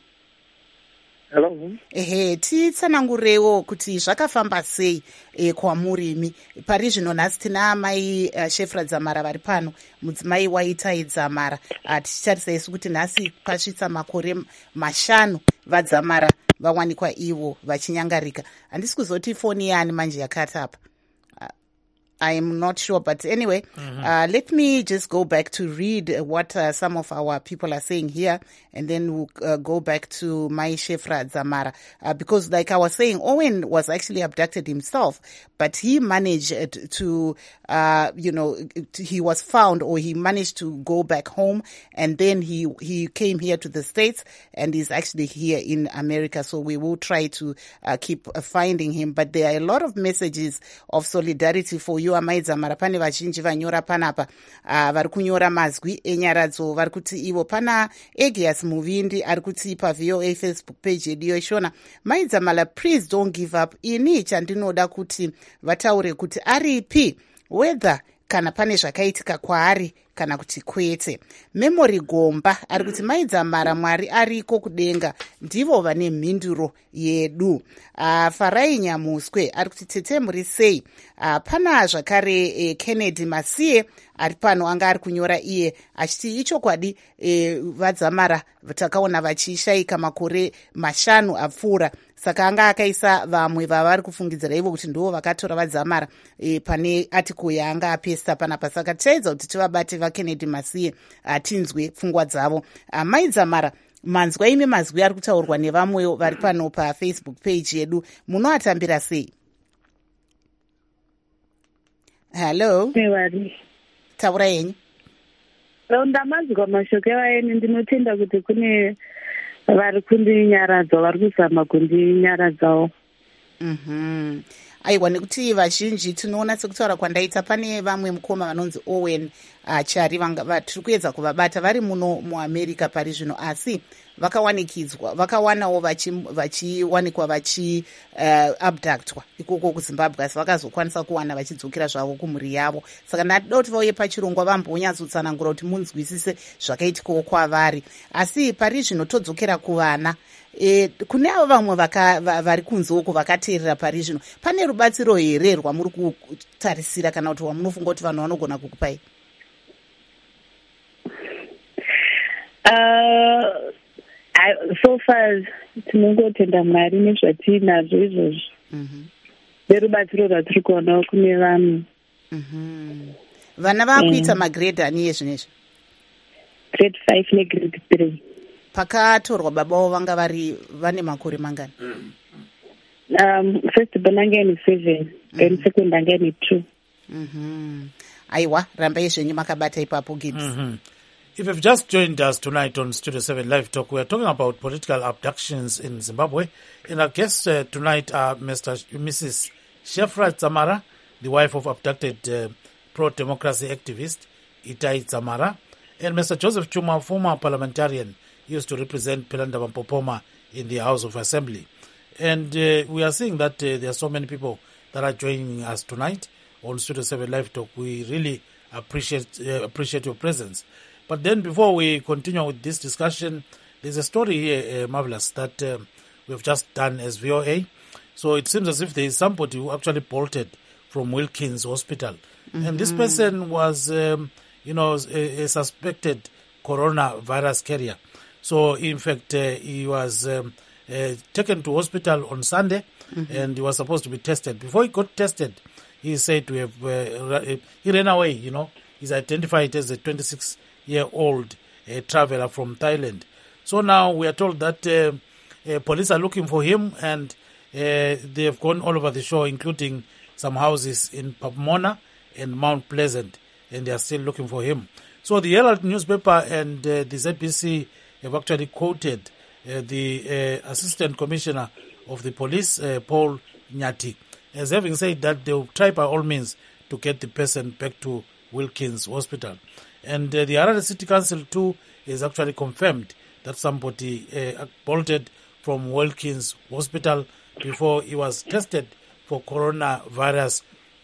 Ehe, titsanangurewo kuti zvakafamba sei kwamurimi pari zvino. Nhasi tina amai Shefra Dzamara vari pano, mudzimai waItai Dzamara. Tichitarisa isu kuti nhasi pasvitsa makore 5 vaDzamara vawanikwa ivo vachinyangarika. Handisi kuzoti foni yani manje yakati apa. I'm not sure, but anyway, let me just go back to read what some of our people are saying here, and then we'll go back to Mai Shefra Dzamara. Because like I was saying, Owen was actually abducted himself, but he managed to, he was found, or he managed to go back home, and then he came here to the States, and is actually here in America. So we will try to keep finding him. But there are a lot of messages of solidarity for you, amai Dzamara. Pane vazhinji vanyora panapa vari kunyora mazwi enyaradzo. Vari kuti ivo, pana Egias Muvindi ari kuti pa VOA Facebook page yedu yoshona, mai Dzamara, please don't give up. Ini chandinoda kuti vataure kuti aripi, whether kana pane zvakaitika kwaari kana kuti kwete. Memory Gomba ari kuti mai Dzamara, Mwari ariko kudenga, ndivo vane mhinduro yedu. Farai Nyamuswe ari kuti tete muri sei. Pana zvakare Kennedy Masiye ari pano, anga ari kunyora iye achiti ichokwadi vaDzamara takaona vachishayika makore 5 apfuura. Saka anga akaisa vamwe vavari kufungidzira ivo kuti ndivo vakatora vaDzamara pane article yaanga apesta panapa. Saka tiedza kuti tivabate vaKennedy Masiye tinzwe pfungwa dzavo. Mai Dzamara, manzwa ime mazwi ari kutaurwa nevamwewo vari pano paFacebook page yedu, munoatambira sei? Hello. Taura yenyu. Ndamazwa mashoko evaeni. Ndinotenda kuti kune vari kundinyaradza, vari kuzama kundinyaradzawo. Aiwa, nekuti vazhinji tinoona sekutaura kwandaita, pane vamwe mukoma vanonzi Owen Chari tiri kuedza kuvabata vari muno muAmerica pari zvino, asi vakawanawo vachiwanikwa vachiabductwa ikoko kuZimbabwe, asi vakazokwanisa kuwana vachidzokera zvavo kumhuri yavo. Saka ndatoda kuti vauye pachirongwa vambonyatsotsanangura kuti munzwisise zvakaitikawo kwavari. Asi pari zvino todzokera kuvana. Kune avo vamwe vari kunze uko vakateerera pari zvino, pane rubatsiro here rwamuri kutarisira kana kuti wamunofunga kuti vanhu vanogona kukupai? So far tinongotenda Mwari nezvatinazvo izvozvo. Nerubatsiro rwatiri kuonawo kune vanhu. Vana vakuita magrade ani yezvinezvi? Grade 5 negrade 3. Pakatorwa baba vavo vanga vane makore mangani? First born anga ine 7, then second anga ine 2. Aiwa, rambai zvenyu makabata ipapo Gibbs. If you've just joined us tonight on Studio 7 Live Talk, we are talking about political abductions in Zimbabwe. And our guests tonight are Mrs. Shefra Dzamara, the wife of abducted pro-democracy activist Itai Dzamara, and Mr. Joseph Chuma, former parliamentarian, used to represent Philandaba Mpopoma in the House of Assembly. And we are seeing that there are so many people that are joining us tonight on Studio 7 Live Talk. We really appreciate your presence. But then before we continue with this discussion, there's a story here, Marvelous, that we've just done as VOA. So it seems as if there is somebody who actually bolted from Wilkins Hospital. And this person was, a suspected coronavirus carrier. So in fact, he was taken to hospital on Sunday, and he was supposed to be tested. Before he got tested, he said to have, he ran away, He's identified as a 26-year-old traveler from Thailand. So now we are told that police are looking for him, and they have gone all over the shore, including some houses in Papmona and Mount Pleasant, and they are still looking for him. So the Herald newspaper and the ZBC have actually quoted the Assistant Commissioner of the Police, Paul Nyati, as having said that they will try by all means to get the person back to Wilkins Hospital. And the Harare City Council too is actually confirmed that somebody bolted from Wilkins Hospital before he was tested for coronavirus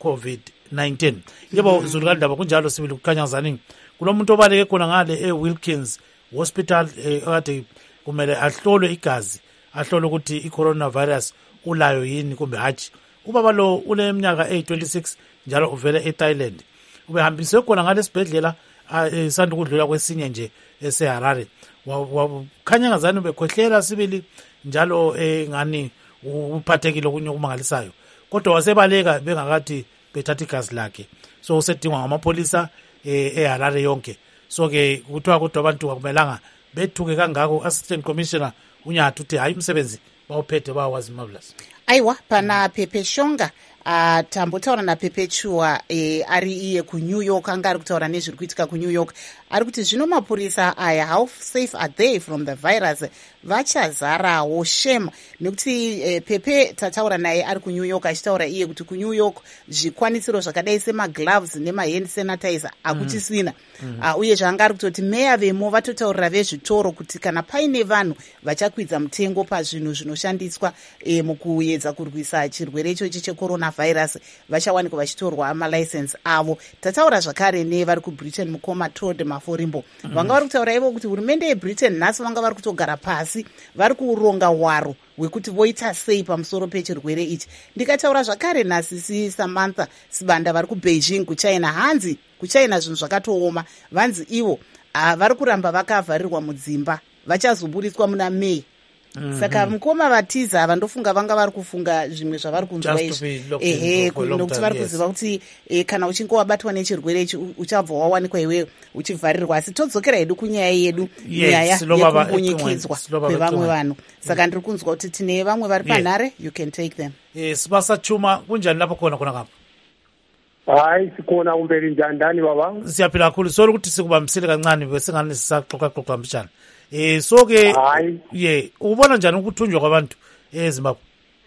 COVID-19. Yebo Zulukandaba kunjalo sibili kukhanya ngizani kulo muntu obaleke khona ngale Wilkins Hospital ade kumele ahlolwe igazi ahlolwe ukuthi i-coronavirus ulayo yini kumbe hatshi. Ubaba lo uneminyaka 26 njalo uvele eThailand. Ubehambiswe khona ngale sibhedlela isanda ukudlula kwesinye nje eseHarare. Wakhanya ngazani ubekhwehlela sibili njalo ngani uphathekile okunye okumangalisayo. Kodwa wasebaleka bengakathi bethatha igazi lakhe. So usedingwa ngamapolisa eHarare yonke. So ke kuthiwa kodwa abantu akumelanga bethuke kangako. Assistant Commissioner uNyathi uthi hayi umsebenzi bawuphethe bawazi marvelous. Aiwa pana Pepe Shonga tambotaura naPepe Chua ari iye kuNew York anga ari kutaura nezviri kuitika kuNew York ari kuti zvino mapurisa aya how safe are they from the virus vachazarawo shame nekuti Pepe tataura naye ari kuNew York achitaura iye kuti kuNew York zvikwanisiro zvakadai semagloves nemahand sanitizer akuchisina uye zvanga ari kutoti meya vemo vatotaurira vezvitoro kuti kana paine vanhu vachakwidza mutengo pazvinhu zvinoshandiswa mukuedza kurwisa chirwere ichochi cheCoronavirus vachawanikwa vachitorwa amalicense avo. Tataura zvakare nevari kuBritain mukoma Todd Maforimbo vanga vari kutaura ivo kuti hurumende yeBritain nhasi vanga vari kutogara pasi vari kuronga hwaro hwekuti voita sei pamusoro pechirwere ichi. Ndikataura zvakare nasisi Samantha Sibanda vari kuBeijing kuChina hanzi kuChina zvinhu zvakatooma vanzi ivo vari kuramba vakavharirwa mudzimba vachazoburitswa muna May. Saka mukoma vatiza vandofunga vanga vari kufunga zvimwe zvavari kunzwa izvi nokuti vari kuziva kuti kana uchinge wabatwa nechirwere ichi uchabva wawanikwa iweyo uchivharirwa. Asi todzokera hedu kunyaya yedu nyaya yekumbonyekedzwa kwevamwe vanhu. Saka ndiri kunzwa kuti tine vamwe vari panhare you can take them. Sibasa Chuma kunjani lapho khona ngapha? Hayi sikona umberi njani ndani baba? Siyaphila kakhulu solo ukuthi sikubambisile kancane besingane sisaxoxa mbijana. So ke ubona njani ukuthunjwa kwabantu eZimbabwe?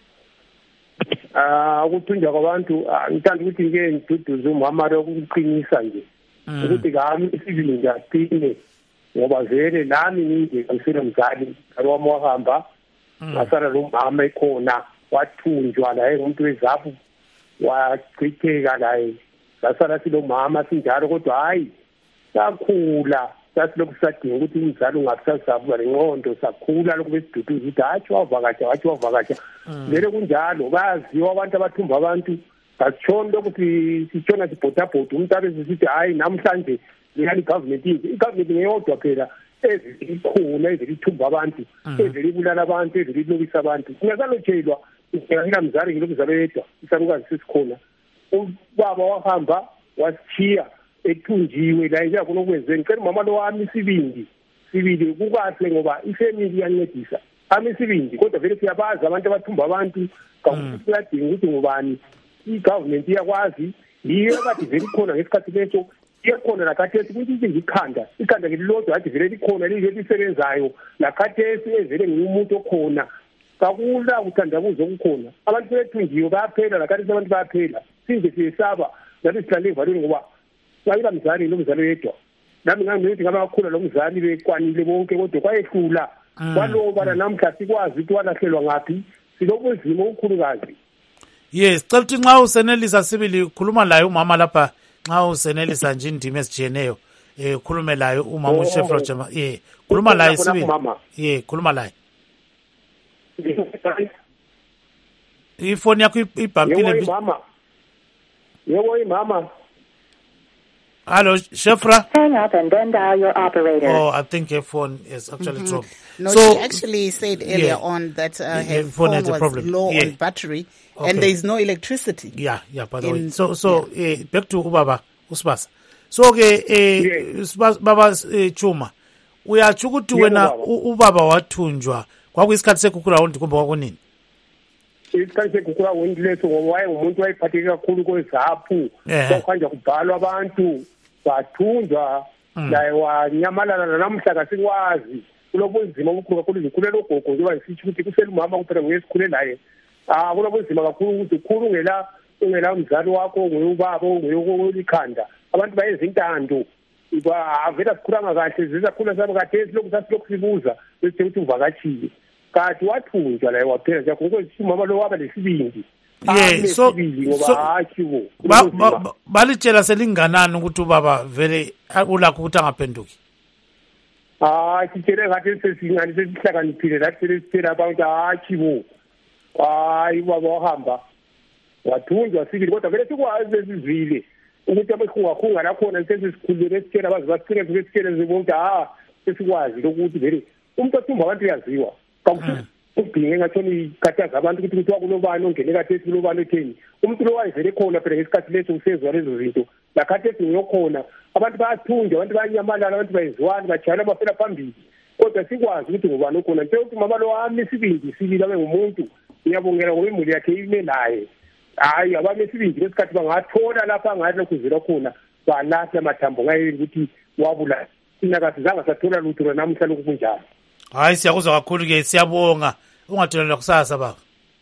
Ukuthunjwa kwabantu ngithanda ukuthi ngeke ngiduduze umama lokuqinisa nje ukuthi kami isizinto aqine ngoba vele nami nje ngisele mzali wami wahamba ngasala lo mama ekhona wathunjwa la umuntu weZaphu wachitheka la ngasala silo mama sinjalo kodwa hayi sakhula sathi lokhu sadinga ukuthi umzali ungabisazavuka lengqondo sakhula lokhu besiduduza ukuthi hathi wavakatsha vele kunjalo bayaziwa abantu abathumba abantu kasitshoni lokuthi sitshona sibhodabhoda umuntu abezisithi hayi namhlanje leyani igovernment ngeyodwa phela ezikhona ezilithumba abantu ezilibulala abantu ezililobisa abantu singasalotshelwa ngiyakila mzali ngilokuzalo yedwa isalukazi sesikhona ubaba wahamba wasithiya ethunjiwe la nje akona okwenzeni ngicela umama lo wami sibili kukahle ngoba ifamily iyancedisa isibindi kodwa vele siyabaza abantu abathumba abantu kakuthi kuyadinga ukuthi ngubani igovernment iyakwazi yiyo kade vele khona ngesikhathi leso iyakhona lakhathesi ukuthi ikhanda ngililodwa kade vele likhona lisebenzayo lakhathesi evele ngumuntu okhona kakula ukuthandabuza okukhona abantu bethunjiwe bayaphela lakhathesi abantu bayaphela sinje siyesaba nathi sihlale evalweni ngoba sayila mzali nomzali yedwa nami ngangithi ngamakhulu lo mzali bekwanile bonke kodwa kwayehlula kwaloba namhla sikwazi ukuthi walahlelwa ngapi silobuzima obukhulukazi. Yes, cela ukuthi nxa usenelisa sibili khuluma laye umama lapha nxa usenelisa nje indima ezijeneyo khulume laye umama uShefra Jama khuluma laye sibili khuluma laye. Ifoni yakho ibhampile yebo mama. Hello, Shefra. Hang up and then dial your operator. Oh, I think her phone is actually trouble. No, so, she actually said earlier on that her phone was low on battery and there is no electricity. Yeah, by the way. So back to Ubaba Usibasa. So Baba Chuma, uyatsho ukuthi wena ubaba wathunjwa kwakuyisikhathi sekukura wundi kumbe kwakunini? Isikhathi sekukura wundi leso ngoba wayengumuntu wayephatheke kakhulu kweZaphu kwakhanja kubhalwa abantu bathunjwa naye wanyamalala namhla kasikwazi kulobunzima obukhulu kakhulu izikhulelo gogo njengoba ngisitsho ukuthi kusele umama kuphela ngesikhule naye kulobunzima kakhulu ukuthi ukhulu ungela mzali wakho nguye ubaba nguye olikhanda abantu bayenza intando avela sikhulanga kahle zisakhula sami kathesi lokhu sasilokhu sibuza bese ukuthi uvakashile kanti wathunjwa la waphela nje ngokuthi umama lo waba lesibindi so ngoba hachiwo balitshela selinganani ukuthi ubaba vele ulakho ukuthi angaphenduki sitshele ngathi sesingani sesihlakaniphile lathi sitshela abantu hachiwo hayi ubaba wahamba wathunjwa sibili kodwa vele sikwazi esizivile ukuthi abekhungakhunga lakhona sesisikhulule sitshela abazi basicele sitshele zibonke sesikwazi lokuthi vele umuntu othumba abantu uyaziwa ubhinge ngathoni ikataza abantu ukuthi kuthiwa kulobani ongene kathesi kulobani otheni umuntu lo wayevele khona phela ngesikhathi leso usezwa lezo zinto lakhathesi ngiyokhona abantu bayathunja abantu bayanyamalala abantu bayeziwani bajayela bafela phambili kodwa sikwazi ukuthi ngubani okhona nto ukuthi mama lo wami isibindi sibili abe ngumuntu ngiyabongela ngoba imuli yakhe ime naye hayi abami isibindi lesikhathi bangathola lapha angalokhu zira khona balahla amathambo ngayeni ukuthi wabula thina kasizange sathola lutho namuhla lokhu kunjalo. Hayi siyakuzwa kakhulu ke siyabonga ungatholela kusasa baba.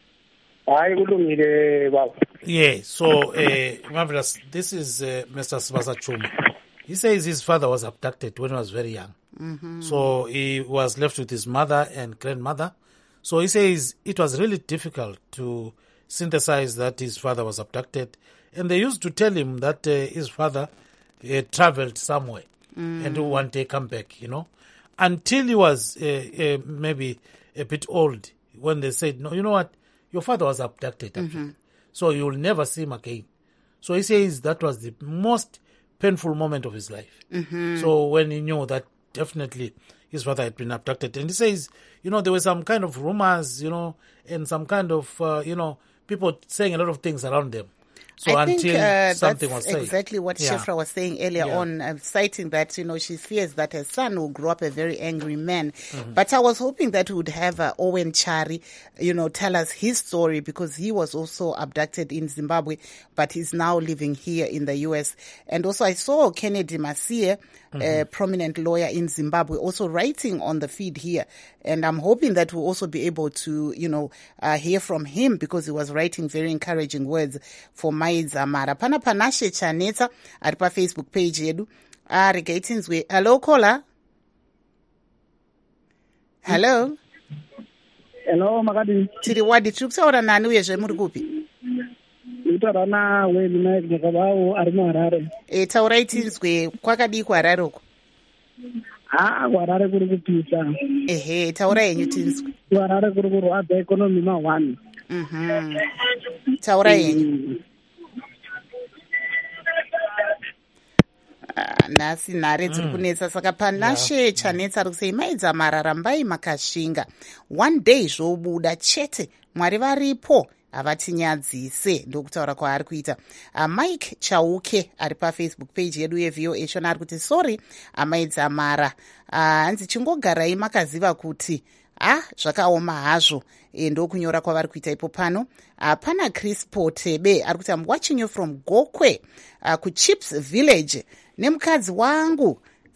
Hayi kulungile baba. Yeah, so marvelous. This is Mr. Sibasa Chuma. He says his father was abducted when he was very young. So he was left with his mother and grandmother. So he says it was really difficult to synthesize that his father was abducted. And they used to tell him that his father traveled somewhere and one day come back, you know. Until he was maybe a bit old, when they said, no, you know what, your father was abducted, actually. So you'll never see him again. So he says that was the most painful moment of his life. So when he knew that definitely his father had been abducted. And he says, you know, there were some kind of rumors, you know, and some kind of, you know, people saying a lot of things around them. So I until think something that's was said. exactly what Shefra was saying earlier on, citing that, you know, she fears that her son will grow up a very angry man. But I was hoping that we would have Owen Chari, you know, tell us his story, because he was also abducted in Zimbabwe, but he's now living here in the U.S. And also I saw Kennedy Masie, a prominent lawyer in Zimbabwe, also writing on the feed here. And I'm hoping that we'll also be able to, you know, hear from him, because he was writing very encouraging words for Maidza Mara. Pana Panashe Chaneta at pa Facebook page yedu. Regatinzwe. Hello, caller. Hello. Hello, Makadi. Tiri wadi tuksaura nani uyezve muri kupi? Utarana we Mike Nyakabawo ari muHarare. Taurai tinzwe kwakadii kuHarare uko? kuHarare kuri kupisa. Ehe, taurai yenyu tinzwe. kuHarare kuri kurwadza economy ma1. Taurai yenyu. Nhasi nhare dziri kunetsa, saka Panashe Chanetsa ari kusei Maidza Mara rambai makashinga, one day zvobuda chete, Mwari varipo havatinyadzise, ndokutaura kwaari kuita. Mike Chauke ari pafacebook page yedu yeVOA shona ari kuti sorry Maidza Mara, hanzi chingogarai makaziva kuti zvakaoma hazvo, ndokunyora kwavari kuita ipo pano. Pana Chris Potebe ari kuti I'm watching you from Gokwe kuChips Village nemukadzi wangu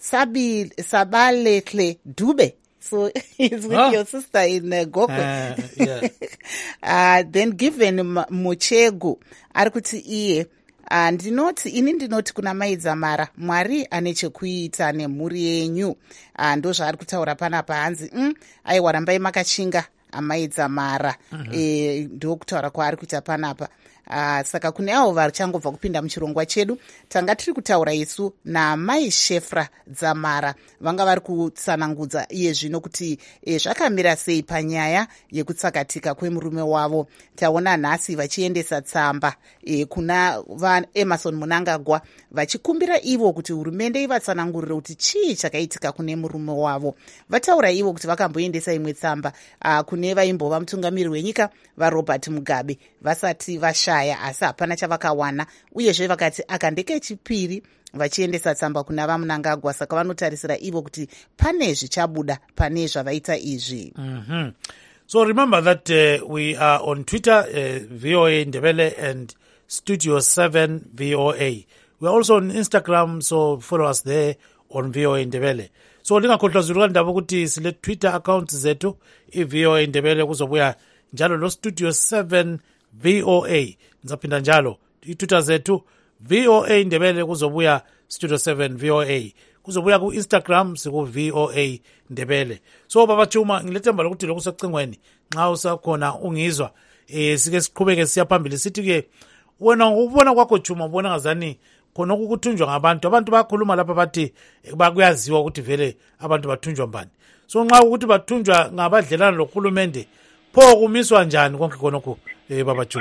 Sabaletle Dube. So he's with your sister in Gokwe. Then Given Muchegu ari kuti iye ini ndinoti kuna Maidza Mara, Mwari ane chekuita nemhuri yenyu. Ndo zvaari kutaura panapa, hanzi aiwa rambai makachinga Maidza Mara. Ndo kutaura kwaari kuita panapa. Saka kune avo vachangobva kupinda muchirongwa chedu, tanga tiri kutaura isu naamai Shefra Dzamara, vanga vari kutsanangudza iye zvino kuti zvakamira sei panyaya yekutsakatika kwemurume wavo. Taona nhasi vachiendesa tsamba kuna vaEmerson Mnangagwa vachikumbira ivo kuti hurumende ivatsanangurire kuti chii chakaitika kune murume wavo. Vataura ivo kuti vakamboendesa imwe tsamba kune vaimbova mutungamiri wenyika vaRobert Mugabe vasati vashaya, asi hapana chavakawana, uyezve vakati aka ndekechipiri vachiendesa tsamba kuna vaMnangagwa, saka vanotarisira ivo kuti pane zvichabuda pane zvavaita izvi. So remember that we are on Twitter, VOA Ndebele, and Studio 7 VOA. We are also on Instagram, so follow us there on VOA Ndebele. So lingakhohlwa zulu ndaba ukuthi sile Twitter account zethu iVOA Ndebele, kuzobuya njalo lo Studio 7 VOA. Nizaphinda njalo iTwitter zethu VOA Ndebele, kuzobuya studio 7 VOA, kuzobuya ku-Instagram siku-VOA Ndebele. So Baba Chuma, ngilethemba lokuthi lokhu sacingweni nxa usakhona ungizwa sike siqhubeke siya phambili sithi-ke wena ubona kwakho Chuma ubona ngazani khona ukuthunjwa ngabantu bayakhuluma lapha bathi bakuyaziwa ukuthi vele abantu bathunjwa mbani. So nxa ukuthi bathunjwa ngabadlelana lokhulumende pho kumiswa njani konke khonokho Baba Chuma?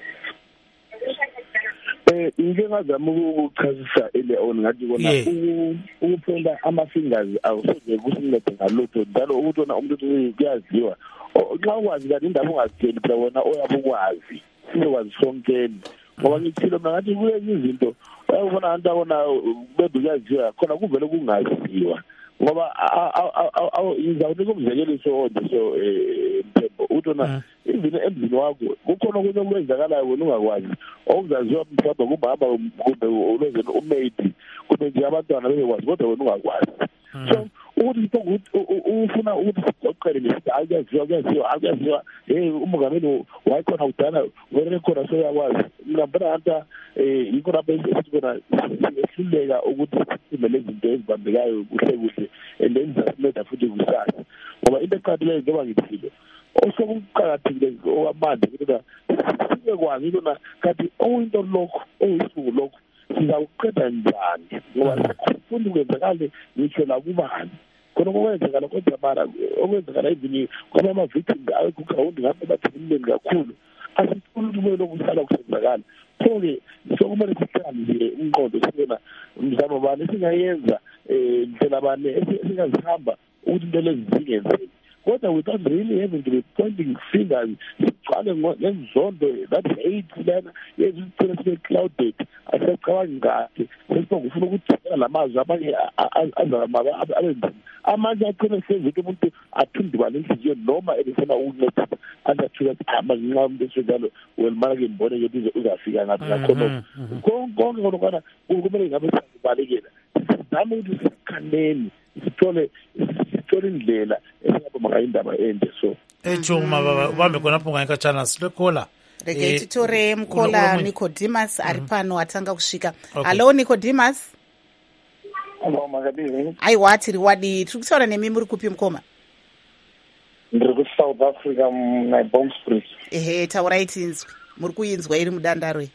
Into ngazama ukuchazisa ele on ngathi kona ukuphela ama-fingers awusoze kusincede ngalutho njalo ukuthi wona umuntu kuyaziwa xa ukwazi kanti indaba ungazitsheli phela wona oyabe ukwazi sizokwazi sonkeni ngoba ngithile mna ngathi kulezi izinto bayakubona abantu abona bebe kuyaziwa khona kuvele kungaziwa ngoba ngizawunika umzekeliso onjeso Mthembo utona even emzini wakho kukhona okunye okwenzakalayo wena ungakwazi okuzaziwa mhlawumbe kumama kumbe ulozeni umaid kumbe nje abantwana bebekwazi kodwa wena ungakwazi. So ukuthi ufuna ukuthi siqoqele nesithi akuyaziwa umongameli wayikhona kudala wena khona soyakwazi ngambona anta yikho lapho esikhona sihluleka ukuthi simele izinto ezibambekayo kuhle and then zasimeda futhi kusasa ngoba into eqadileyo njengoba ngithile osokuqakathekile okwamanje ukuthi sikwazi ukuthi kanti into lokho oyisuku lokho sizawuqeda njani ngoba sifuna ukwenzakala ngisho lakubani khona okwenzakala kodwa mara okwenzakala even kwaba ama-victims ayekugrawundi ngapha bathimileni kakhulu asifuna ukuthi kumele lokusala kusenzakala. So-ke sokumele sihlale nje umqondo sibona mzamo bani singayenza ndlela bani esingazihamba ukuthi into lezi zingenzeki kodwa without really having to be pointing fingers siqale ngezondo that hate lana yezithela sibe-clouded asecabangi kahle sesibongufuna ukuthela la mazwi abanye abenzima amanye aqine sezithi umuntu athundubane inhliziyo noma ebefuna ukuncedisa angathuka ngenxa umuntu esenjalo welimana-ke mbone ukuthi uzafika ngaphi ngakhona konke konokana kumele ngabe sibalekela sizame ukuthi sikhaneni sithole indlela esingaba ngayindaba ende. So Chuma baba ubambe khonapho ngayikatshana silekhola reke titore mkhola Nicodemus ari pano atanga kusvika. Hello Nicodemus. Hello makadini. Aiwa tiri wadi tiri kutaura nemi muri kupi mukoma? Ndiri kuSouth Africa naBomsbury. Ehe taurai tinzwi muri kuinzwa iri mudandaro.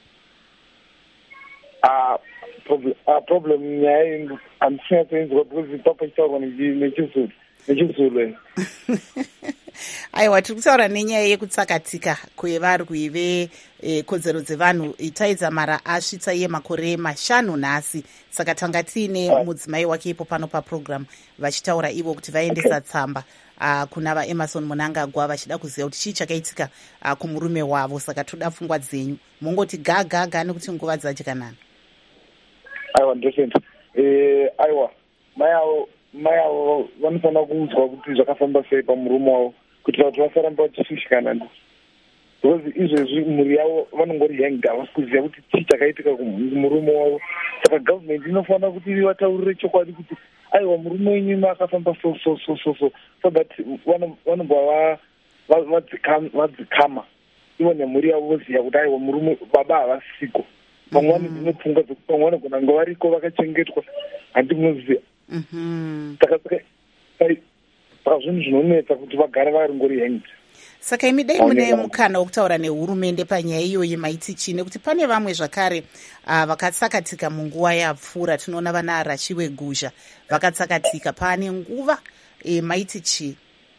Problem nyaya andisingatoinzwa because ipapa chitaurwa nechizulu. Aiwa tiri kutaura nenyaya yekutsakatika kwevarwi vekodzero dzevanhu itaidza mara asvitsa yemakore 5 nhasi. Saka tanga tiine mudzimai wake ipo pano paprogram vachitaura ivo kuti vaendesa tsamba kuna vaEmerson Munangagwa vachida kuziva kuti chii chakaitika kumurume wavo. Saka toda pfungwa dzenyu mungoti gaga nekuti nguva dzachikanana. Aiwa ndosenda aiwa mai avo vanofanira kuudzwa kuti zvakafamba sei pamurume wavo kuitira kuti vasaramba vachishushikana ndi because izvezvi mhuri yavo vanongori hanged havasi kuziva kuti chii chakaitika kumurume wavo. Saka gavhmendi inofanira kuti vataurire chokwadi kuti aiwa murume wenyu akafamba so that vanobva vadzikama ivo nemhuri yavo voziva kuti aiwa murume baba havasiko. Vamwani dzinopfunga dzokuti vamwe vanogona kunge variko vakachengetwa handimuziva. Saka zvinhu zvinonetsa kuti vagare vari ngori hanged. Saka imi dai mune mukana wokutaura nehurumende panyaya iyoyi maiti chii nekuti pane vamwe zvakare vakatsakatika munguva yapfuura. Tinoona vana Arachiwe Guzha vakatsakatika pane nguva maiti chii?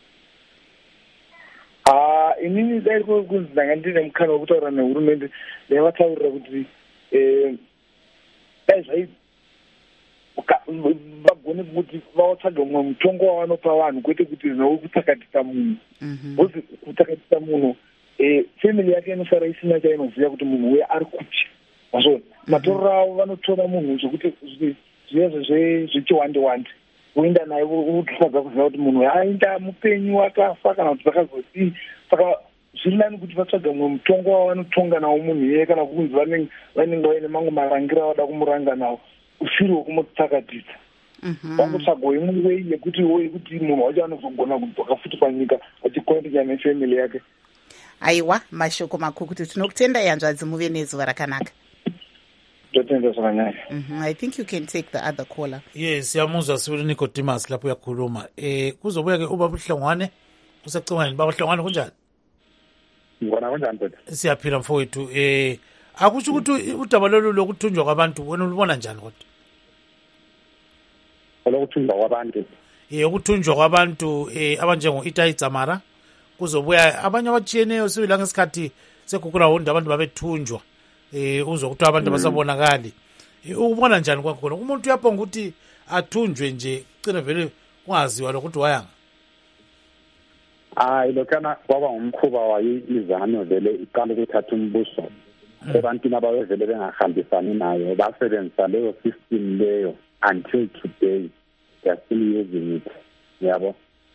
Inini dai kunzi ndanga ndine mukana wokutaura nehurumende ndavataurira kuti dai zvai vagone kuti vatsvage mumwe mutongo wavanopa vanhu kwete kuti zvinokutsakatisa munhu. Bcause kutsakatisa munhu family yake inosara isina chainoziva kuti munhu uye ari kupi. Mazvona matorero avo vanotora munhu zvokuti zvivezvo zvechiwande voenda naye votadza kuziva kuti munhu aenda mupenyu akafa kana kuti vakazodii. Saka zviri nani kuti vatsvaga mumwe mutongo wavanotonga nawo munhu iye kana kunzi vanenge vaine mamwe marangiro avada kumuranga nawo usiri wokumutsakatisa. Vangotsvagwa imwe wei yekuti munhu wacho anozogona kudzoka futi panyika achikoendeka nefamily yake. Aiwa mashoko makuru kuti tinokutendai hanzvadzi muve nezuva rakanaka. Ndotenda sakanyaya. I think you can take the other caller. Yes, siyamuzwa sibili Nicodemus lapho uyakhuluma. Kuzobuya ke ubaba uHlongwane usecingweni baba uHlongwane kunjani? Ngibona kanjani mfethu? Siyaphila mfowethu. Akusho ukuthi udaba lolu lokuthunjwa kwabantu wena ulibona njani kodwa? Lokuthunjwa kwabantu. Ukuthunjwa kwabantu abanjengo Itai Dzamara kuzobuya abanye abatshiyeneyo sibila ngesikhathi sekukurahundi abantu babethunjwa. Uzwa ukuthi abantu basabonakali. Ubona njani kwakho khona? Umuntu uyaphonga ukuthi athunjwe nje cina vele kungaziwa lokuthi wayanga. Lokana kwaba umkhuba wayizano vele iqala ukuthatha umbuso. Ebantwini abavele bengahambisani nayo basebenzisa leyo system leyo until today. They are still using it. Yabo.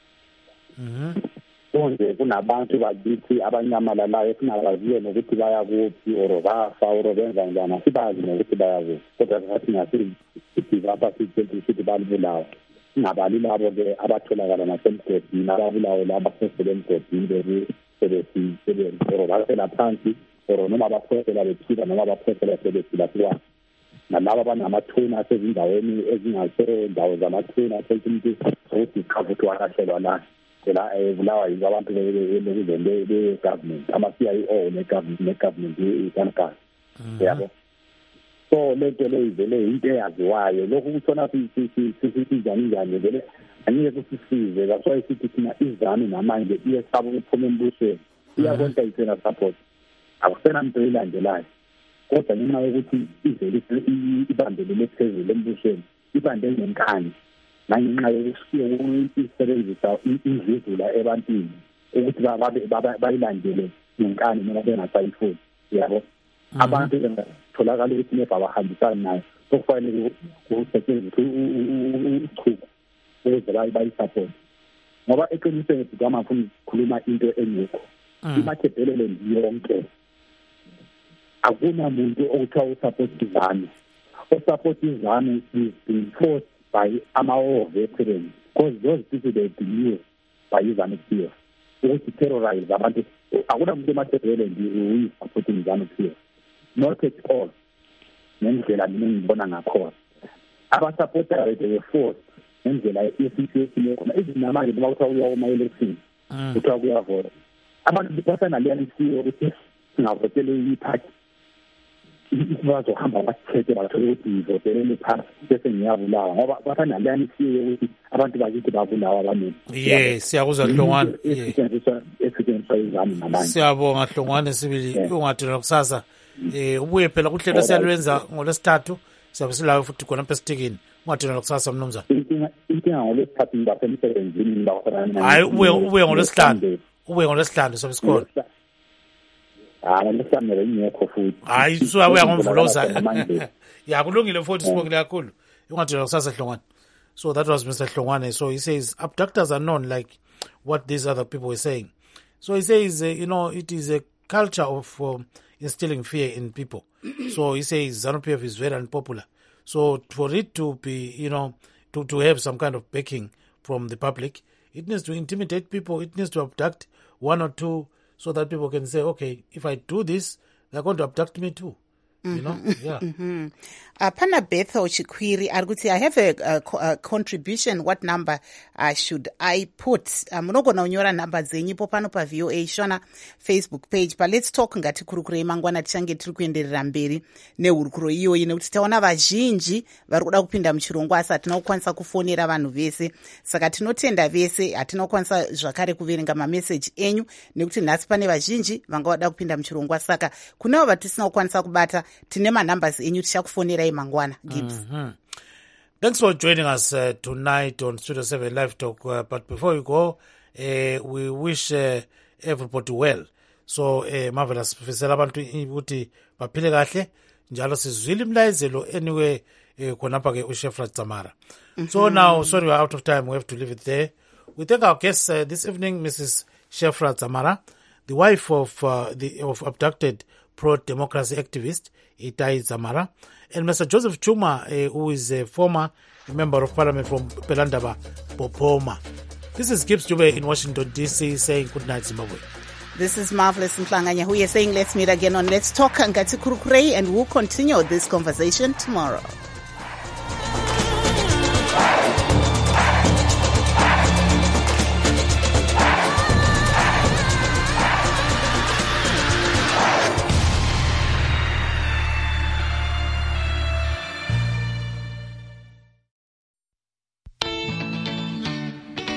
Konje kunabantu bakithi abanyamalalayo singabaziyo nokuthi baya kuphi or bafa or benza njani sibazi nokuthi baya kuphi kodwa sathi ngasithi lapha sithi balibulawa singabali labo ke abatholakala nasemgodini ababulawo laba phezulu emgodini sebethi or basela phansi or noma baphosela bephila noma baphosela sebephila kwa nalabo abanamathuna asezindaweni ezingasendawo zamathuna sezinto ukuthi kavuthi walahlelwa la la ebulawa yizo abantu bekuzende be-government ama-CIO ne-government ikanka yabo. So lento le ivele into eyaziwayo lokhu kuthona njani vele angeke kusisize that's why sithi thina izami namanje iyesaba ukuphuma embusweni iyakwenza ithena support akusena muntu elandelayo kodwa ngenxa yokuthi ivele ibambelele phezulu embusweni ibambe ngenkani nangenxa yokusebenzisa indluzula ebantwini ukuthi bayilandele ngenkani noma bengasayifuni yabo. Abantu bengatholakala ukuthi nefa bahambisana nayo sokufanele kusetshenziswe uchuku ukuze bayisupport ngoba eqinisweni sigama ngifuna ukukhuluma into engekho imathebhelele yonke akunamuntu okuthiwa usupport izami usupport izami is being forced by our veterans because those people they believe by izami fear ukuthi terrorize abantu akunamuntu emathebhelele uyisupporting izami fear not at all. Ngendlela mina ngibona ngakhona abasupporters they were forced ngendlela yesituation lekhona izinamanje noma kuthiwa uyawoma election kuthiwa kuyavota abantu basanaliyanifiyo ukuthi singavotele iphathi bazohamba bathethe bathole ukuthi ngivotele iphathi bese ngiyabulawa ngoba basanaliyanifiyo ukuthi abantu bakithi babulawa abaningi. Siyakuzwa Hlongwane. Esetshenziswa izami namanje. Siyabonga Hlongwane sibili ungathi kusasa ubuye phela kuhlelo siyalwenza ngolesithathu siyabe silayo futhi khona pestikini ungathina kusasa mnumzana inkinga ngolesithathu ngibasemsebenzini ngibakhona hayi ubuye ngolesihlanu sobe sikhona ngolesihlanu ngiyekho futhi hayi suya ngomvuloza kulungile futhi sibongile kakhulu ungathina kusasa Hlongwane. So that was Mr. Hlongwane. So he says abductors are known like what these other people were saying. So he says it is a culture of instilling fear in people. So he says ZANU-PF is very unpopular. So for it to be, to have some kind of backing from the public, it needs to intimidate people. It needs to abduct one or two so that people can say, okay, if I do this, they're going to abduct me too. Yeah. Pana Bethel Chikwiri Arguti, I have a contribution. What number should I put? I'm not going to unyora number zenyi popano pa VOA shona Facebook page, but let's talk ngati kurukure mangwana tichange tiri kuenderera mberi neurukuro iyo ine kuti taona vazhinji vari kuda kupinda muchirongwa asi hatina kukwanisa kufonera vanhu vese saka tinotenda vese hatina kukwanisa zvakare kuverenga mameseji enyu nekuti nhasi pane vazhinji vanga vada kupinda muchirongwa saka kunavo vatisina kukwanisa kubata tine manumbers enyu tichakufonerai mangwana. Gibbs. Thanks for joining us tonight on Studio 7 Live Talk. But before we go, we wish everybody well. So marvelous fisela abantu ukuthi baphile kahle njalo sizwile imlayezelo anyway khonapha ke uShefrat Dzamara. So now sorry we're out of time, we have to leave it there. We thank our guests this evening, Mrs. Shefrat Dzamara, the wife of abducted pro-democracy activist Itai Dzamara, and Mr. Joseph Chuma, who is a former member of parliament from Pelandaba, Popoma. This is Gibbs Jube in Washington, D.C. saying good night, Zimbabwe. This is Marvelous Mhlanganya, who is saying let's meet again on Let's Talk Ngati Kurukurei, and we'll continue this conversation tomorrow.